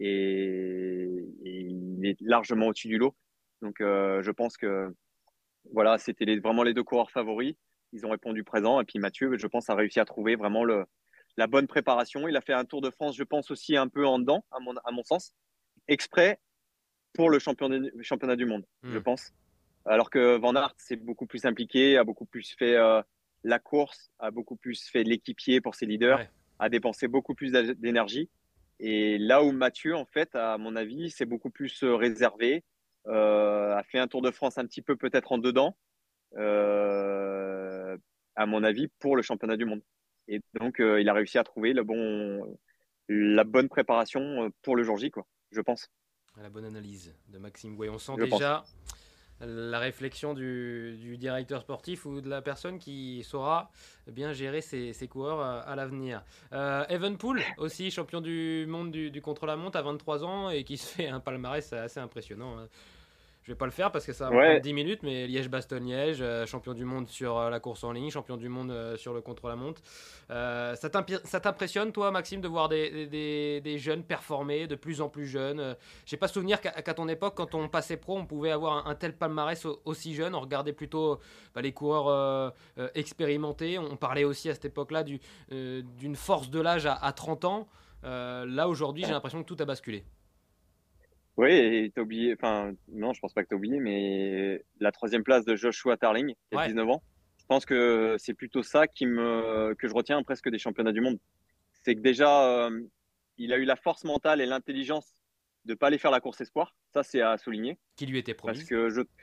Et il est largement au-dessus du lot. Donc, je pense que voilà, c'était vraiment les deux coureurs favoris. Ils ont répondu présent. Et puis Mathieu, je pense, a réussi à trouver vraiment la bonne préparation. Il a fait un Tour de France, je pense, aussi un peu en dedans, à mon sens, exprès pour le championnat du monde, je
Mm.
pense. Alors que Van Aert, c'est beaucoup plus impliqué, a beaucoup plus fait la course, a beaucoup plus fait l'équipier pour ses leaders,
Ouais.
a dépensé beaucoup plus d'énergie. Et là où Mathieu, en fait, à mon avis, c'est beaucoup plus réservé, a fait un Tour de France un petit peu peut-être en dedans, euh, à mon avis, pour le championnat du monde. Et donc, il a réussi à trouver la bonne préparation pour le jour J, quoi, je pense.
La bonne analyse de Maxime Bouet. On sent
Je pense.
déjà la réflexion du directeur sportif ou de la personne qui saura bien gérer ses coureurs à l'avenir. Evenepoel, aussi champion du monde du contre-la-montre à 23 ans et qui se fait un palmarès assez impressionnant. Je vais pas le faire parce que ça va me prendre
Ouais,
10 minutes, mais Liège-Bastogne-Liège, champion du monde sur la course en ligne, champion du monde sur le contre-la-montre. Ça t'impressionne, toi, Maxime, de voir des jeunes performer, de plus en plus jeunes J'ai pas souvenir qu'à ton époque, quand on passait pro, on pouvait avoir un tel palmarès aussi jeune. On regardait plutôt les coureurs expérimentés. On parlait aussi à cette époque-là d'une force de l'âge à 30 ans. Là, aujourd'hui, j'ai l'impression que tout a basculé.
oui, et t'as oublié, enfin, non, je pense pas que t'as oublié, mais la troisième place de Joshua Tarling, qui a
Ouais,
19 ans, je pense que c'est plutôt ça que je retiens presque des championnats du monde. C'est que déjà, il a eu la force mentale et l'intelligence de pas aller faire la course espoir. Ça, c'est à souligner.
qui lui était
Parce
promise.
que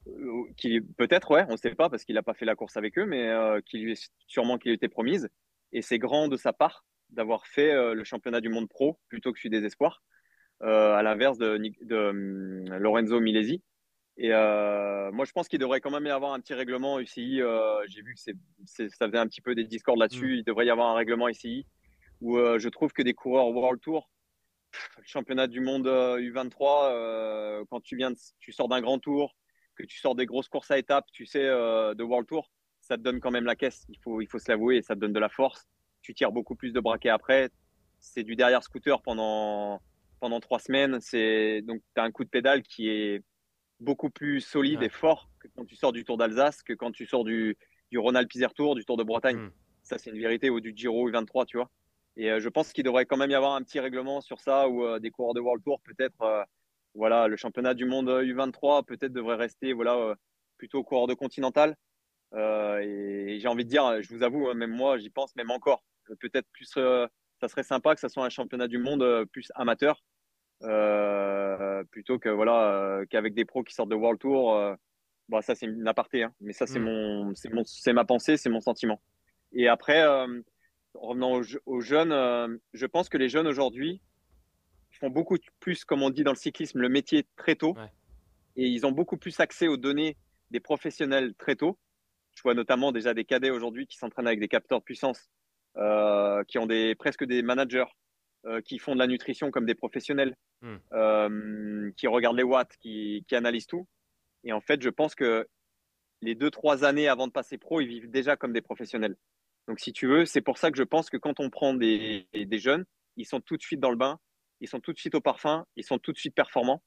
Peut-être, ouais, on ne sait pas parce qu'il n'a pas fait la course avec eux, mais sûrement qu'il était promise. Et c'est grand de sa part d'avoir fait le championnat du monde pro plutôt que celui des espoirs, à l'inverse de Lorenzo Milesi. Et moi, je pense qu'il devrait quand même y avoir un petit règlement UCI. J'ai vu que ça faisait un petit peu des discords
Mm.
là-dessus. Il devrait y avoir un règlement UCI où je trouve que des coureurs World Tour, le championnat du monde U23, quand tu sors d'un grand tour, que tu sors des grosses courses à étapes, tu sais, de World Tour, ça te donne quand même la caisse. Il faut se l'avouer, et ça te donne de la force. Tu tires beaucoup plus de braquets après. C'est du derrière scooter pendant 3 semaines. Donc, tu as un coup de pédale qui est beaucoup plus solide et
Ouais.
fort que quand tu sors du Tour d'Alsace, que quand tu sors du Rhône-Alpes Isère Tour, du Tour de Bretagne.
Mm.
Ça, c'est une vérité, ou du Giro U23, tu vois. Et je pense qu'il devrait quand même y avoir un petit règlement sur ça, où des coureurs de World Tour, peut-être, voilà, le championnat du monde U23, peut-être devrait rester, voilà, plutôt coureur de Continental. Et j'ai envie de dire, je vous avoue, même moi, j'y pense même encore. Peut-être plus, ça serait sympa que ça soit un championnat du monde plus amateur, plutôt que voilà qu'avec des pros qui sortent de World Tour. Bon, ça c'est une aparté, hein, mais ça
Mm.
c'est ma pensée, c'est mon sentiment. Et après, revenant aux jeunes, je pense que les jeunes aujourd'hui font beaucoup plus, comme on dit dans le cyclisme, le métier très tôt,
Ouais.
et ils ont beaucoup plus accès aux données des professionnels très tôt. Je vois notamment déjà des cadets aujourd'hui qui s'entraînent avec des capteurs de puissance, qui ont presque des managers, qui font de la nutrition comme des professionnels,
Mm.
qui regardent les watts, qui analysent tout. Et en fait, je pense que les 2, 3 années avant de passer pro, ils vivent déjà comme des professionnels. Donc, si tu veux, c'est pour ça que je pense que quand on prend des jeunes, ils sont tout de suite dans le bain, ils sont tout de suite au parfum, ils sont tout de suite performants.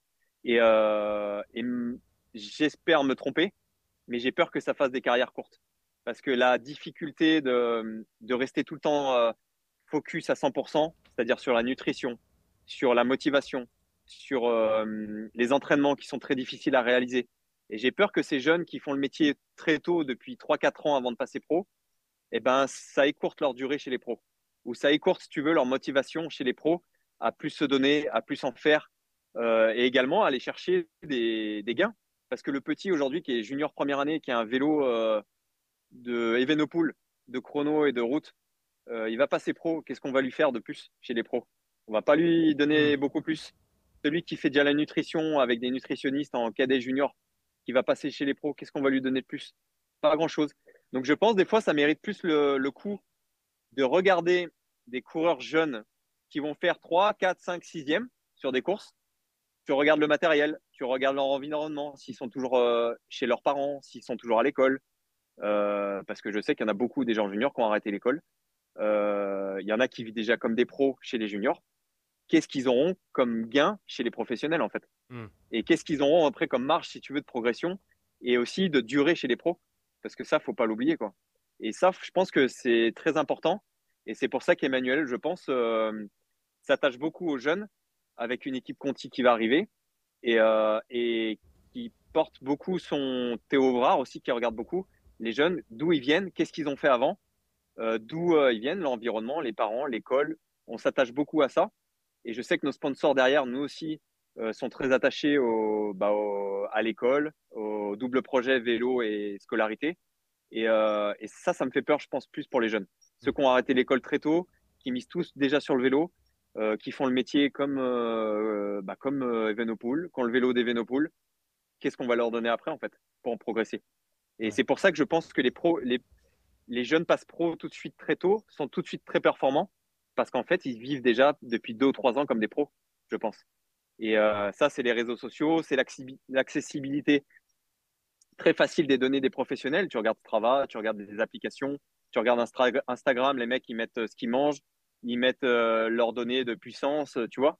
Et j'espère me tromper, mais j'ai peur que ça fasse des carrières courtes. Parce que la difficulté de rester tout le temps focus à 100%, c'est-à-dire sur la nutrition, sur la motivation, sur les entraînements qui sont très difficiles à réaliser. Et j'ai peur que ces jeunes qui font le métier très tôt, depuis 3, 4 ans avant de passer pro, eh ben, ça écourte leur durée chez les pros. Ou ça écourte, si tu veux, leur motivation chez les pros à plus se donner, à plus en faire, et également à aller chercher des gains. Parce que le petit aujourd'hui qui est junior première année, qui a un vélo de Evenepoel, de chrono et de route, il va passer pro. Qu'est-ce qu'on va lui faire de plus chez les pros? On va pas lui
Mm.
donner beaucoup plus. Celui qui fait déjà la nutrition avec des nutritionnistes en cadet junior, qui va passer chez les pros, qu'est-ce qu'on va lui donner de plus? Pas grand-chose. Donc je pense des fois ça mérite plus le coup de regarder des coureurs jeunes qui vont faire 3, 4, 5, 6e sur des courses. Tu regardes le matériel, tu regardes leur environnement, s'ils sont toujours chez leurs parents, s'ils sont toujours à l'école. Parce que je sais qu'il y en a beaucoup des gens juniors qui ont arrêté l'école. Il y en a qui vivent déjà comme des pros chez les juniors. Qu'est-ce qu'ils auront comme gain chez les professionnels en fait?
Mm.
Et qu'est-ce qu'ils auront après comme marge, si tu veux, de progression et aussi de durée chez les pros? Parce que ça, faut pas l'oublier, quoi. Et ça, je pense que c'est très important. Et c'est pour ça qu'Emmanuel, je pense, s'attache beaucoup aux jeunes avec une équipe Conti qui va arriver et qui porte beaucoup son Théo Vrard aussi, qui regarde beaucoup les jeunes, d'où ils viennent, qu'est-ce qu'ils ont fait avant, d'où ils viennent, l'environnement, les parents, l'école. On s'attache beaucoup à ça. Et je sais que nos sponsors derrière, nous aussi, sont très attachés à l'école, au double projet vélo et scolarité. Et ça me fait peur, je pense, plus pour les jeunes. Ceux
Mm.
qui ont arrêté l'école très tôt, qui misent tous déjà sur le vélo, qui font le métier comme Evenepoel, qui ont le vélo d'Evenepoel. Qu'est-ce qu'on va leur donner après, en fait, pour en progresser? Et
Ouais.
c'est pour ça que je pense que les jeunes passent pro tout de suite très tôt, sont tout de suite très performants, parce qu'en fait, ils vivent déjà depuis 2 ou 3 ans comme des pros, je pense. Et ça, c'est les réseaux sociaux, c'est l'accessibilité très facile des données des professionnels. Tu regardes Strava, tu regardes des applications, tu regardes Instagram, les mecs, ils mettent ce qu'ils mangent, ils mettent leurs données de puissance, tu vois.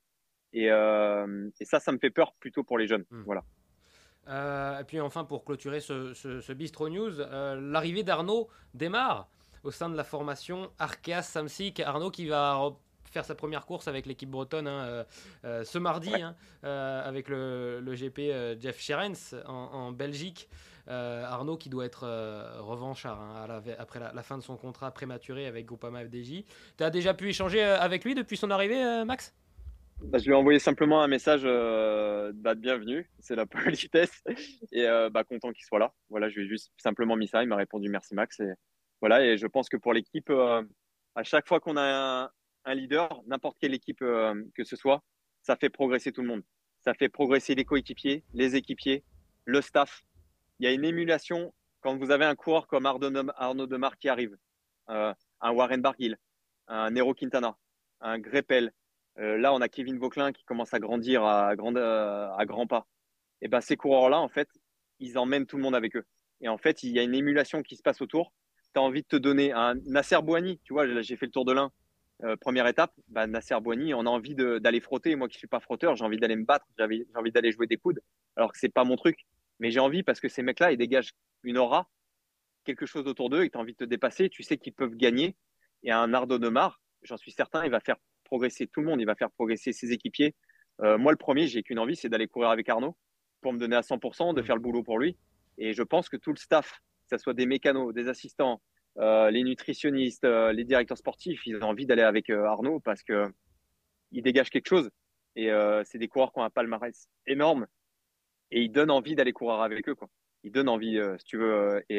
Et ça me fait peur plutôt pour les jeunes.
Mm.
Voilà.
Et puis enfin, pour clôturer ce Bistro News, l'arrivée d'Arnaud démarre au sein de la formation Arkea Samsic. Arnaud qui va faire sa première course avec l'équipe bretonne ce mardi,
Ouais.
hein, avec le GP Jeff Scherens en Belgique. Arnaud qui doit être revanchard, hein, après la fin de son contrat prématuré avec Groupama FDJ. Tu as déjà pu échanger avec lui depuis son arrivée, Max?
Bah, je lui ai envoyé simplement un message de bienvenue, c'est la politesse, et content qu'il soit là. Voilà, je lui ai juste simplement mis ça, il m'a répondu merci Max. Et voilà, et je pense que pour l'équipe, à chaque fois qu'on a un leader, n'importe quelle équipe que ce soit, ça fait progresser tout le monde. Ça fait progresser les coéquipiers, les équipiers, le staff. Il y a une émulation quand vous avez un coureur comme Arnaud Demar qui arrive, un Warren Barguil, un Nero Quintana, un Greppel. Là, on a Kevin Vauquelin qui commence à grandir à grands pas. Et ben, ces coureurs-là, en fait, ils emmènent tout le monde avec eux. Et en fait, il y a une émulation qui se passe autour. Tu as envie de te donner un Nasser Bouhanni. Tu vois, là, j'ai fait le tour de l'Ain, première étape. Bah, Nasser Bouhanni, on a envie d'aller frotter. Moi qui suis pas frotteur, j'ai envie d'aller me battre. J'ai envie d'aller jouer des coudes. Alors que c'est pas mon truc. Mais j'ai envie parce que ces mecs-là, ils dégagent une aura, quelque chose autour d'eux. Et tu as envie de te dépasser. Tu sais qu'ils peuvent gagner. Et un Arnaud Demar, j'en suis certain, il va faire progresser tout le monde. Il va faire progresser ses équipiers. Moi, le premier, j'ai qu'une envie, c'est d'aller courir avec Arnaud pour me donner à 100%, de faire le boulot pour lui. Et je pense que tout le staff, que ce soit des mécanos, des assistants, les nutritionnistes, les directeurs sportifs, ils ont envie d'aller avec Arnaud parce que il dégage quelque chose. Et c'est des coureurs qui ont un palmarès énorme. Et ils donnent envie d'aller courir avec eux, quoi. Ils donnent envie, si tu veux.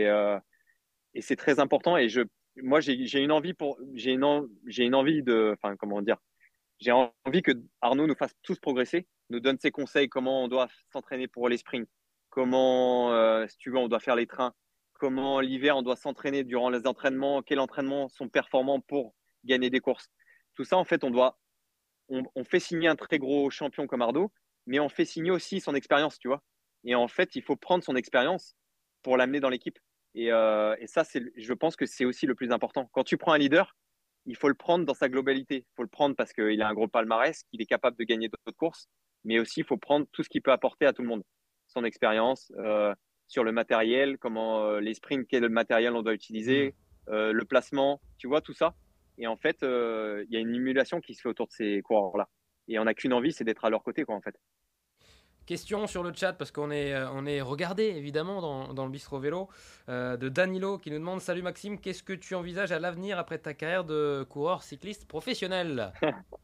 Et c'est très important. Et moi, j'ai une envie j'ai une envie de, enfin, comment dire, j'ai envie que Arnaud nous fasse tous progresser, nous donne ses conseils, comment on doit s'entraîner pour les sprints, comment, si tu veux, on doit faire les trains, comment l'hiver on doit s'entraîner durant les entraînements, quels entraînements sont performants pour gagner des courses. Tout ça, en fait, on fait signer un très gros champion comme Arnaud, mais on fait signer aussi son expérience, tu vois. Et en fait, il faut prendre son expérience pour l'amener dans l'équipe. Et ça, je pense que c'est aussi le plus important. Quand tu prends un leader, il faut le prendre dans sa globalité. Il faut le prendre parce qu'il a un gros palmarès, qu'il est capable de gagner d'autres courses, mais aussi il faut prendre tout ce qu'il peut apporter à tout le monde. Son expérience sur le matériel, comment les sprints, quel matériel on doit utiliser, le placement, tu vois, tout ça. Et en fait, il y a une émulation qui se fait autour de ces coureurs-là. Et on n'a qu'une envie, c'est d'être à leur côté, quoi, en fait.
Question sur le chat, parce on est regardé évidemment dans le bistrot vélo, de Danilo qui nous demande: Salut Maxime, qu'est-ce que tu envisages à l'avenir après ta carrière de coureur cycliste professionnel?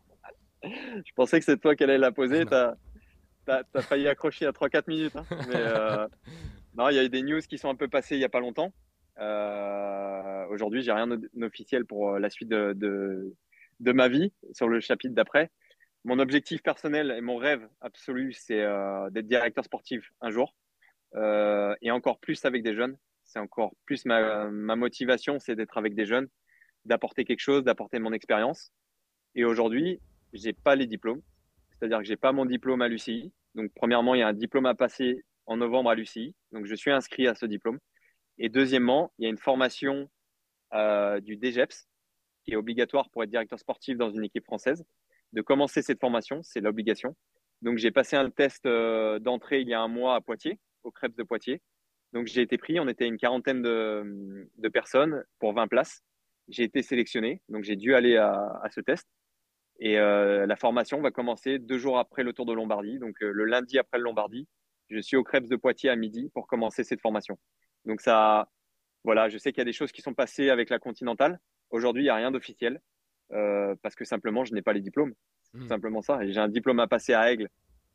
Je pensais que c'est toi qui allais la poser.
Non.
T'as failli accrocher à 3-4 minutes, hein. Mais non, il y a eu des news qui sont un peu passées il n'y a pas longtemps. Aujourd'hui, j'ai rien d'officiel pour la suite de ma vie sur le chapitre d'après. Mon objectif personnel et mon rêve absolu, c'est d'être directeur sportif un jour. Et encore plus avec des jeunes. C'est encore plus ma motivation, c'est d'être avec des jeunes, d'apporter quelque chose, d'apporter mon expérience. Et aujourd'hui, j'ai pas les diplômes. C'est-à-dire que j'ai pas mon diplôme à l'UCI. Donc, premièrement, il y a un diplôme à passer en novembre à l'UCI. Donc, je suis inscrit à ce diplôme. Et deuxièmement, il y a une formation du DGEPS qui est obligatoire pour être directeur sportif dans une équipe française. De commencer cette formation, c'est l'obligation. Donc, j'ai passé un test d'entrée il y a un mois à Poitiers, au Crêpes de Poitiers. Donc, j'ai été pris. On était une quarantaine de personnes pour 20 places. J'ai été sélectionné. Donc, j'ai dû aller à ce test. Et la formation va commencer 2 jours après le Tour de Lombardie. Donc, le lundi après le Lombardie, je suis au Crêpes de Poitiers à midi pour commencer cette formation. Donc, ça, voilà, je sais qu'il y a des choses qui sont passées avec la Continentale. Aujourd'hui, il n'y a rien d'officiel parce que simplement, je n'ai pas les diplômes. C'est tout simplement ça. Et j'ai un diplôme à passer à Aigle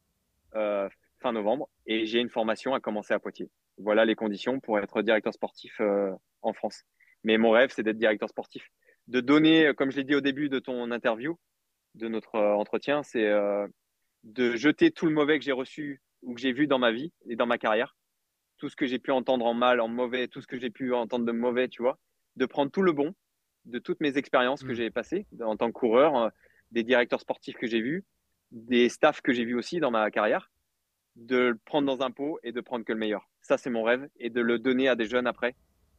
fin novembre et j'ai une formation à commencer à Poitiers. Voilà les conditions pour être directeur sportif en France. Mais mon rêve, c'est d'être directeur sportif. De donner, comme je l'ai dit au début de ton interview, de notre entretien, c'est de jeter tout le mauvais que j'ai reçu ou que j'ai vu dans ma vie et dans ma carrière, tout ce que j'ai pu entendre en mal, en mauvais, tout ce que j'ai pu entendre de mauvais, tu vois, de prendre tout le bon de toutes mes expériences que j'ai passées en tant que coureur, des directeurs sportifs que j'ai vus, des staffs que j'ai vus aussi dans ma carrière, de le prendre dans un pot et de prendre que le meilleur. Ça, c'est mon rêve et de le donner à des jeunes après.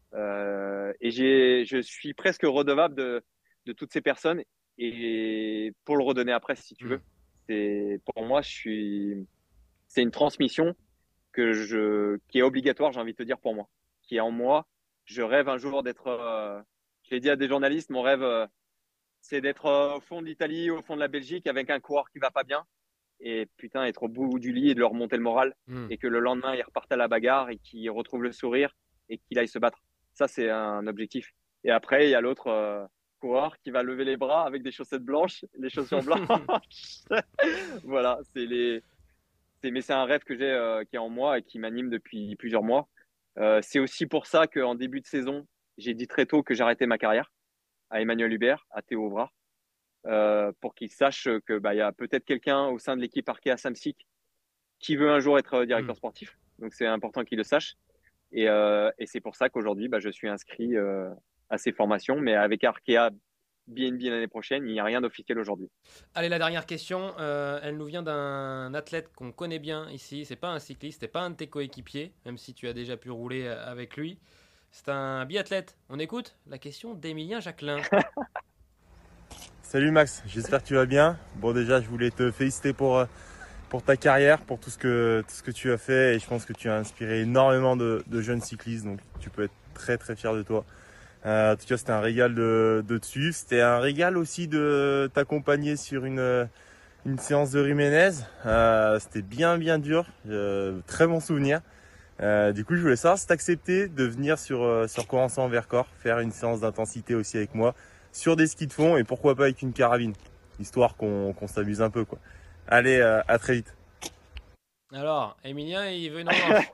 Et je suis presque redevable de toutes ces personnes et pour le redonner après, si tu veux. Pour moi, c'est une transmission qui est obligatoire, j'ai envie de te dire pour moi, qui est en moi. Je rêve un jour d'être, je l'ai dit à des journalistes, mon rêve, c'est d'être au fond de l'Italie, au fond de la Belgique avec un coureur qui va pas bien et putain, être au bout du lit et de leur remonter le moral et que le lendemain, il reparte à la bagarre et qu'il retrouve le sourire et qu'il aille se battre. Ça, c'est un objectif. Et après, il y a l'autre coureur qui va lever les bras avec des chaussettes blanches, les chaussures blanches. Voilà, mais c'est un rêve que j'ai qui est en moi et qui m'anime depuis plusieurs mois. C'est aussi pour ça qu'en début de saison, j'ai dit très tôt que j'arrêtais ma carrière à Emmanuel Hubert, à Théo Auvrard, pour qu'il sache que il y a peut-être quelqu'un au sein de l'équipe Arkea Samsic qui veut un jour être directeur sportif. Donc c'est important qu'il le sache. Et c'est pour ça qu'aujourd'hui, je suis inscrit à ces formations, mais avec Arkea BNB l'année prochaine, il n'y a rien d'officiel aujourd'hui.
Allez, la dernière question, elle nous vient d'un athlète qu'on connaît bien ici. C'est pas un cycliste, c'est pas un de tes coéquipiers, même si tu as déjà pu rouler avec lui. C'est un biathlète. On écoute la question d'Emilien Jacquelin.
Salut Max, j'espère que tu vas bien. Bon, déjà, je voulais te féliciter pour ta carrière, pour tout ce que tu as fait, et je pense que tu as inspiré énormément de jeunes cyclistes, donc tu peux être très très fier de toi. En tout cas, c'était un régal de te suivre. C'était un régal aussi de t'accompagner sur une séance de Jiménez. C'était bien dur, très bon souvenir. Du coup, je voulais savoir si t'acceptais de venir sur Corençon-en-Vercors, faire une séance d'intensité aussi avec moi, sur des skis de fond, et pourquoi pas avec une carabine, histoire qu'on s'amuse un peu, quoi. Allez, à très vite.
Alors, Emilien, il veut une revanche.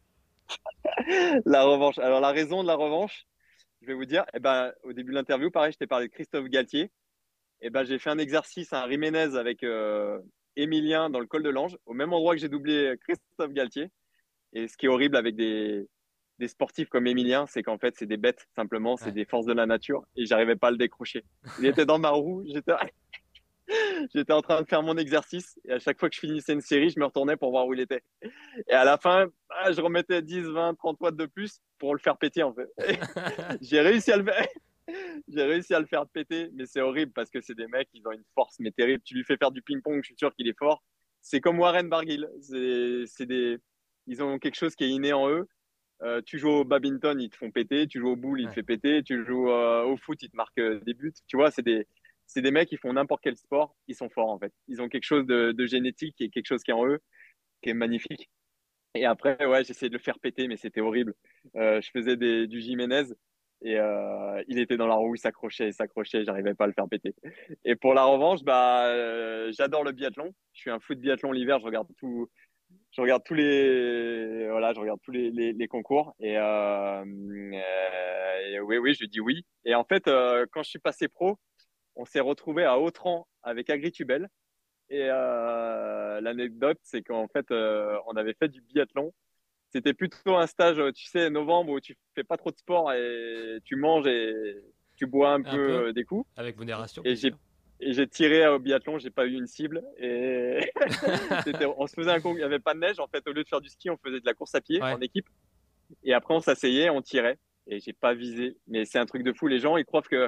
La revanche. Alors, la raison de la revanche, je vais vous dire, au début de l'interview, pareil, je t'ai parlé de Christophe Galtier. J'ai fait un exercice, un Jiménez avec Emilien dans le col de l'Ange, au même endroit que j'ai doublé Christophe Galtier. Et ce qui est horrible avec des sportifs comme Emilien, c'est qu'en fait, c'est des bêtes, simplement, c'est des forces de la nature, et j'arrivais pas à le décrocher. Il était dans ma roue, j'étais en train de faire mon exercice, et à chaque fois que je finissais une série, je me retournais pour voir où il était. Et à la fin, je remettais 10, 20, 30 watts de plus pour le faire péter, en fait. J'ai réussi à le faire. J'ai réussi à le faire péter, mais c'est horrible parce que c'est des mecs, ils ont une force, mais terrible. Tu lui fais faire du ping-pong, je suis sûr qu'il est fort. C'est comme Warren Barguil. Ils ont quelque chose qui est inné en eux. Tu joues au badminton, ils te font péter. Tu joues au boule, ils te font péter. Tu joues au foot, ils te marquent des buts. Tu vois, c'est des mecs qui font n'importe quel sport. Ils sont forts, en fait. Ils ont quelque chose de génétique et quelque chose qui est en eux, qui est magnifique. Et après, ouais, j'essayais de le faire péter, mais c'était horrible. Je faisais du Jiménez et il était dans la roue, il s'accrochait, j'arrivais pas à le faire péter. Et pour la revanche, j'adore le biathlon. Je suis un fou de biathlon l'hiver, je regarde tous les concours et oui, je dis oui. Et en fait, quand je suis passé pro, on s'est retrouvé à Autran avec Agritubel. Et l'anecdote, c'est qu'en fait, on avait fait du biathlon. C'était plutôt un stage, tu sais, novembre où tu fais pas trop de sport et tu manges et tu bois un peu des coups.
Avec modération.
Et j'ai tiré au biathlon, j'ai pas eu une cible. Et on se faisait un concours, il y avait pas de neige. En fait, au lieu de faire du ski, on faisait de la course à pied en équipe. Et après, on s'asseyait, on tirait. Et j'ai pas visé. Mais c'est un truc de fou. Les gens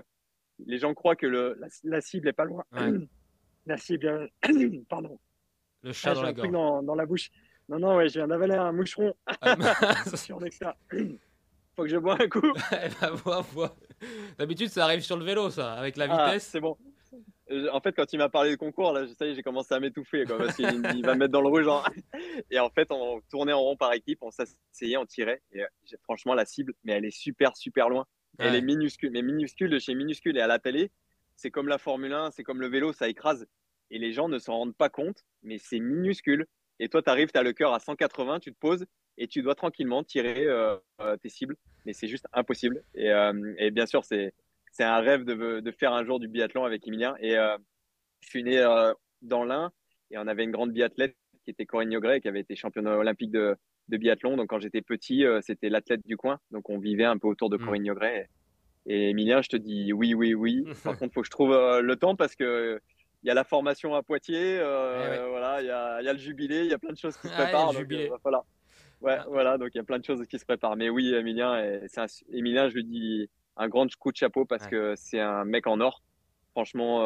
croient que la cible est pas loin.
Ouais.
La cible, pardon.
Le chat dans la
un truc
gorge.
dans la bouche. Non, ouais, je viens d'avaler un moucheron. Sur ça. Faut que je bois un coup.
Bois. D'habitude, ça arrive sur le vélo, ça, avec la vitesse.
C'est bon. En fait, quand il m'a parlé de concours, là, ça y est, j'ai commencé à m'étouffer, quoi, parce qu'il va me mettre dans le rouge. Et en fait, on tournait en rond par équipe, on s'asseyait, on tirait. Et franchement, la cible, mais elle est super, super loin. Elle est minuscule, mais minuscule de chez minuscule. Et à la télé, c'est comme la Formule 1, c'est comme le vélo, ça écrase. Et les gens ne s'en rendent pas compte, mais c'est minuscule. Et toi, tu arrives, tu as le cœur à 180, tu te poses et tu dois tranquillement tirer tes cibles. Mais c'est juste impossible. Et bien sûr, c'est un rêve de faire un jour du biathlon avec Emilien. Et je suis né dans l'Ain et on avait une grande biathlète qui était Corinne Niogret, qui avait été championne olympique de biathlon. Donc quand j'étais petit, c'était l'athlète du coin. Donc on vivait un peu autour de Corinne Niogret. Et Emilien, je te dis oui, oui, oui. Par contre, il faut que je trouve le temps parce que il y a la formation à Poitiers, voilà, il y a le jubilé, il y a plein de choses qui se préparent. Donc, voilà. Ouais, voilà, donc il y a plein de choses qui se préparent. Mais oui, Emilien, Emilien, je lui dis un grand coup de chapeau parce que c'est un mec en or. Franchement,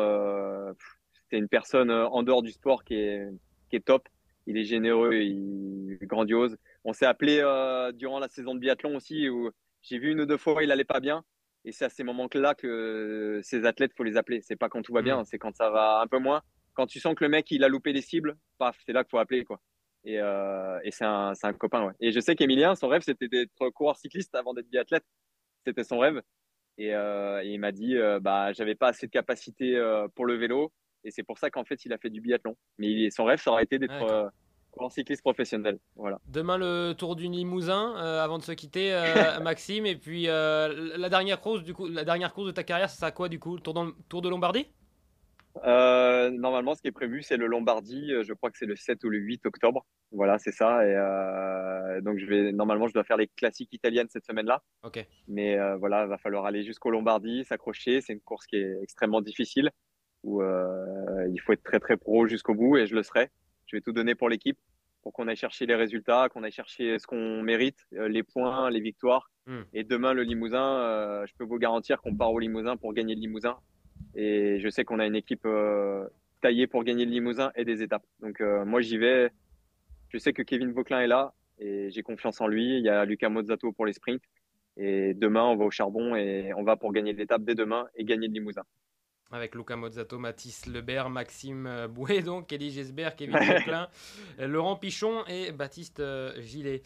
c'est une personne en dehors du sport qui est top. Il est généreux, il est grandiose. On s'est appelé durant la saison de biathlon aussi où j'ai vu une ou deux fois il allait pas bien. Et c'est à ces moments-là que ces athlètes, faut les appeler. C'est pas quand tout va bien, c'est quand ça va un peu moins. Quand tu sens que le mec, il a loupé les cibles, paf, c'est là qu'il faut appeler, quoi. Et c'est un copain, ouais. Et je sais qu'Emilien, son rêve, c'était d'être coureur cycliste avant d'être biathlète. C'était son rêve. Et il m'a dit, j'avais pas assez de capacité pour le vélo. Et c'est pour ça qu'en fait, il a fait du biathlon. Mais son rêve, ça aurait été d'être coureur cycliste professionnel. Voilà.
Demain, le Tour du Limousin, avant de se quitter, Maxime. Et puis, la dernière course de ta carrière, ça sera quoi du coup? Tour de Lombardie?
Normalement, ce qui est prévu, c'est le Lombardie. Je crois que c'est le 7 ou le 8 octobre. Voilà, c'est ça. Et donc, normalement, je dois faire les classiques italiennes cette semaine-là.
Ok.
Mais voilà, il va falloir aller jusqu'au Lombardie, s'accrocher. C'est une course qui est extrêmement difficile, où il faut être très, très pro jusqu'au bout, et je le serai. Je vais tout donner pour l'équipe, pour qu'on aille chercher les résultats, qu'on aille chercher ce qu'on mérite, les points, les victoires. Et demain, le Limousin, je peux vous garantir qu'on part au Limousin pour gagner le Limousin. Et je sais qu'on a une équipe taillée pour gagner le Limousin et des étapes. Donc moi, j'y vais. Je sais que Kevin Vauquelin est là et j'ai confiance en lui. Il y a Luca Mozzato pour les sprints. Et demain, on va au charbon et on va pour gagner l'étape dès demain et gagner le Limousin.
Avec Luca Mozzato, Mathis Lebert, Maxime Bouet, donc Elie Gesbert, Kevin Vauquelin, Laurent Pichon et Baptiste Gillet.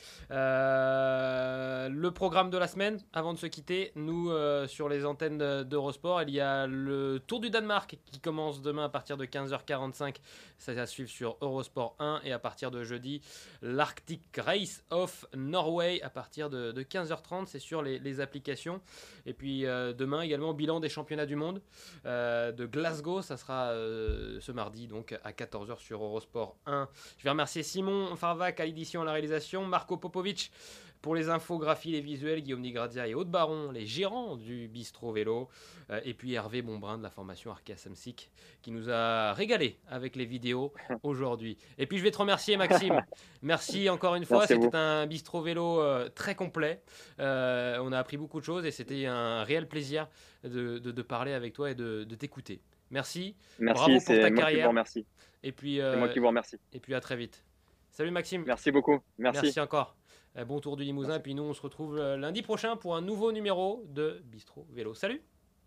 Le programme de la semaine, avant de se quitter, nous sur les antennes d'Eurosport, il y a le Tour du Danemark qui commence demain à partir de 15h45. Ça va suivre sur Eurosport 1, et à partir de jeudi, l'Arctic Race of Norway à partir de 15h30. C'est sur les applications. Et puis demain également, bilan des championnats du monde de Glasgow, ça sera ce mardi donc à 14h sur Eurosport 1. Je vais remercier Simon Farvac à l'édition et à la réalisation, Marco Popovic pour les infographies, les visuels, Guillaume Nigrazia et Aude Baron, les gérants du Bistro Vélo, et puis Hervé Bonbrun de la formation Arkea Samsic qui nous a régalé avec les vidéos aujourd'hui. Et puis je vais te remercier Maxime, merci encore une fois, c'était un Bistro Vélo très complet, on a appris beaucoup de choses et c'était un réel plaisir de parler avec toi et de t'écouter. Merci, bravo pour ta carrière. Et puis,
c'est moi qui vous remercie.
Et puis à très vite. Salut Maxime.
Merci beaucoup.
Merci encore. Bon Tour du Limousin. Et puis nous, on se retrouve lundi prochain pour un nouveau numéro de Bistro Vélo. Salut.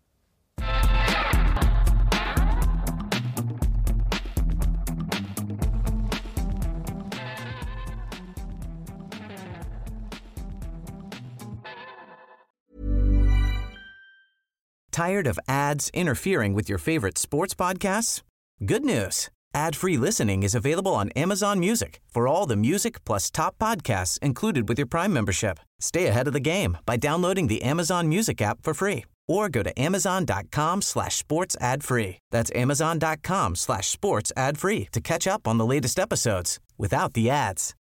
Tired of ads interfering with your favorite sports podcasts? Good news. Ad-free listening is available on Amazon Music for all the music plus top podcasts included with your Prime membership. Stay ahead of the game by downloading the Amazon Music app for free or go to amazon.com/sports ad free. That's amazon.com/sports ad free to catch up on the latest episodes without the ads.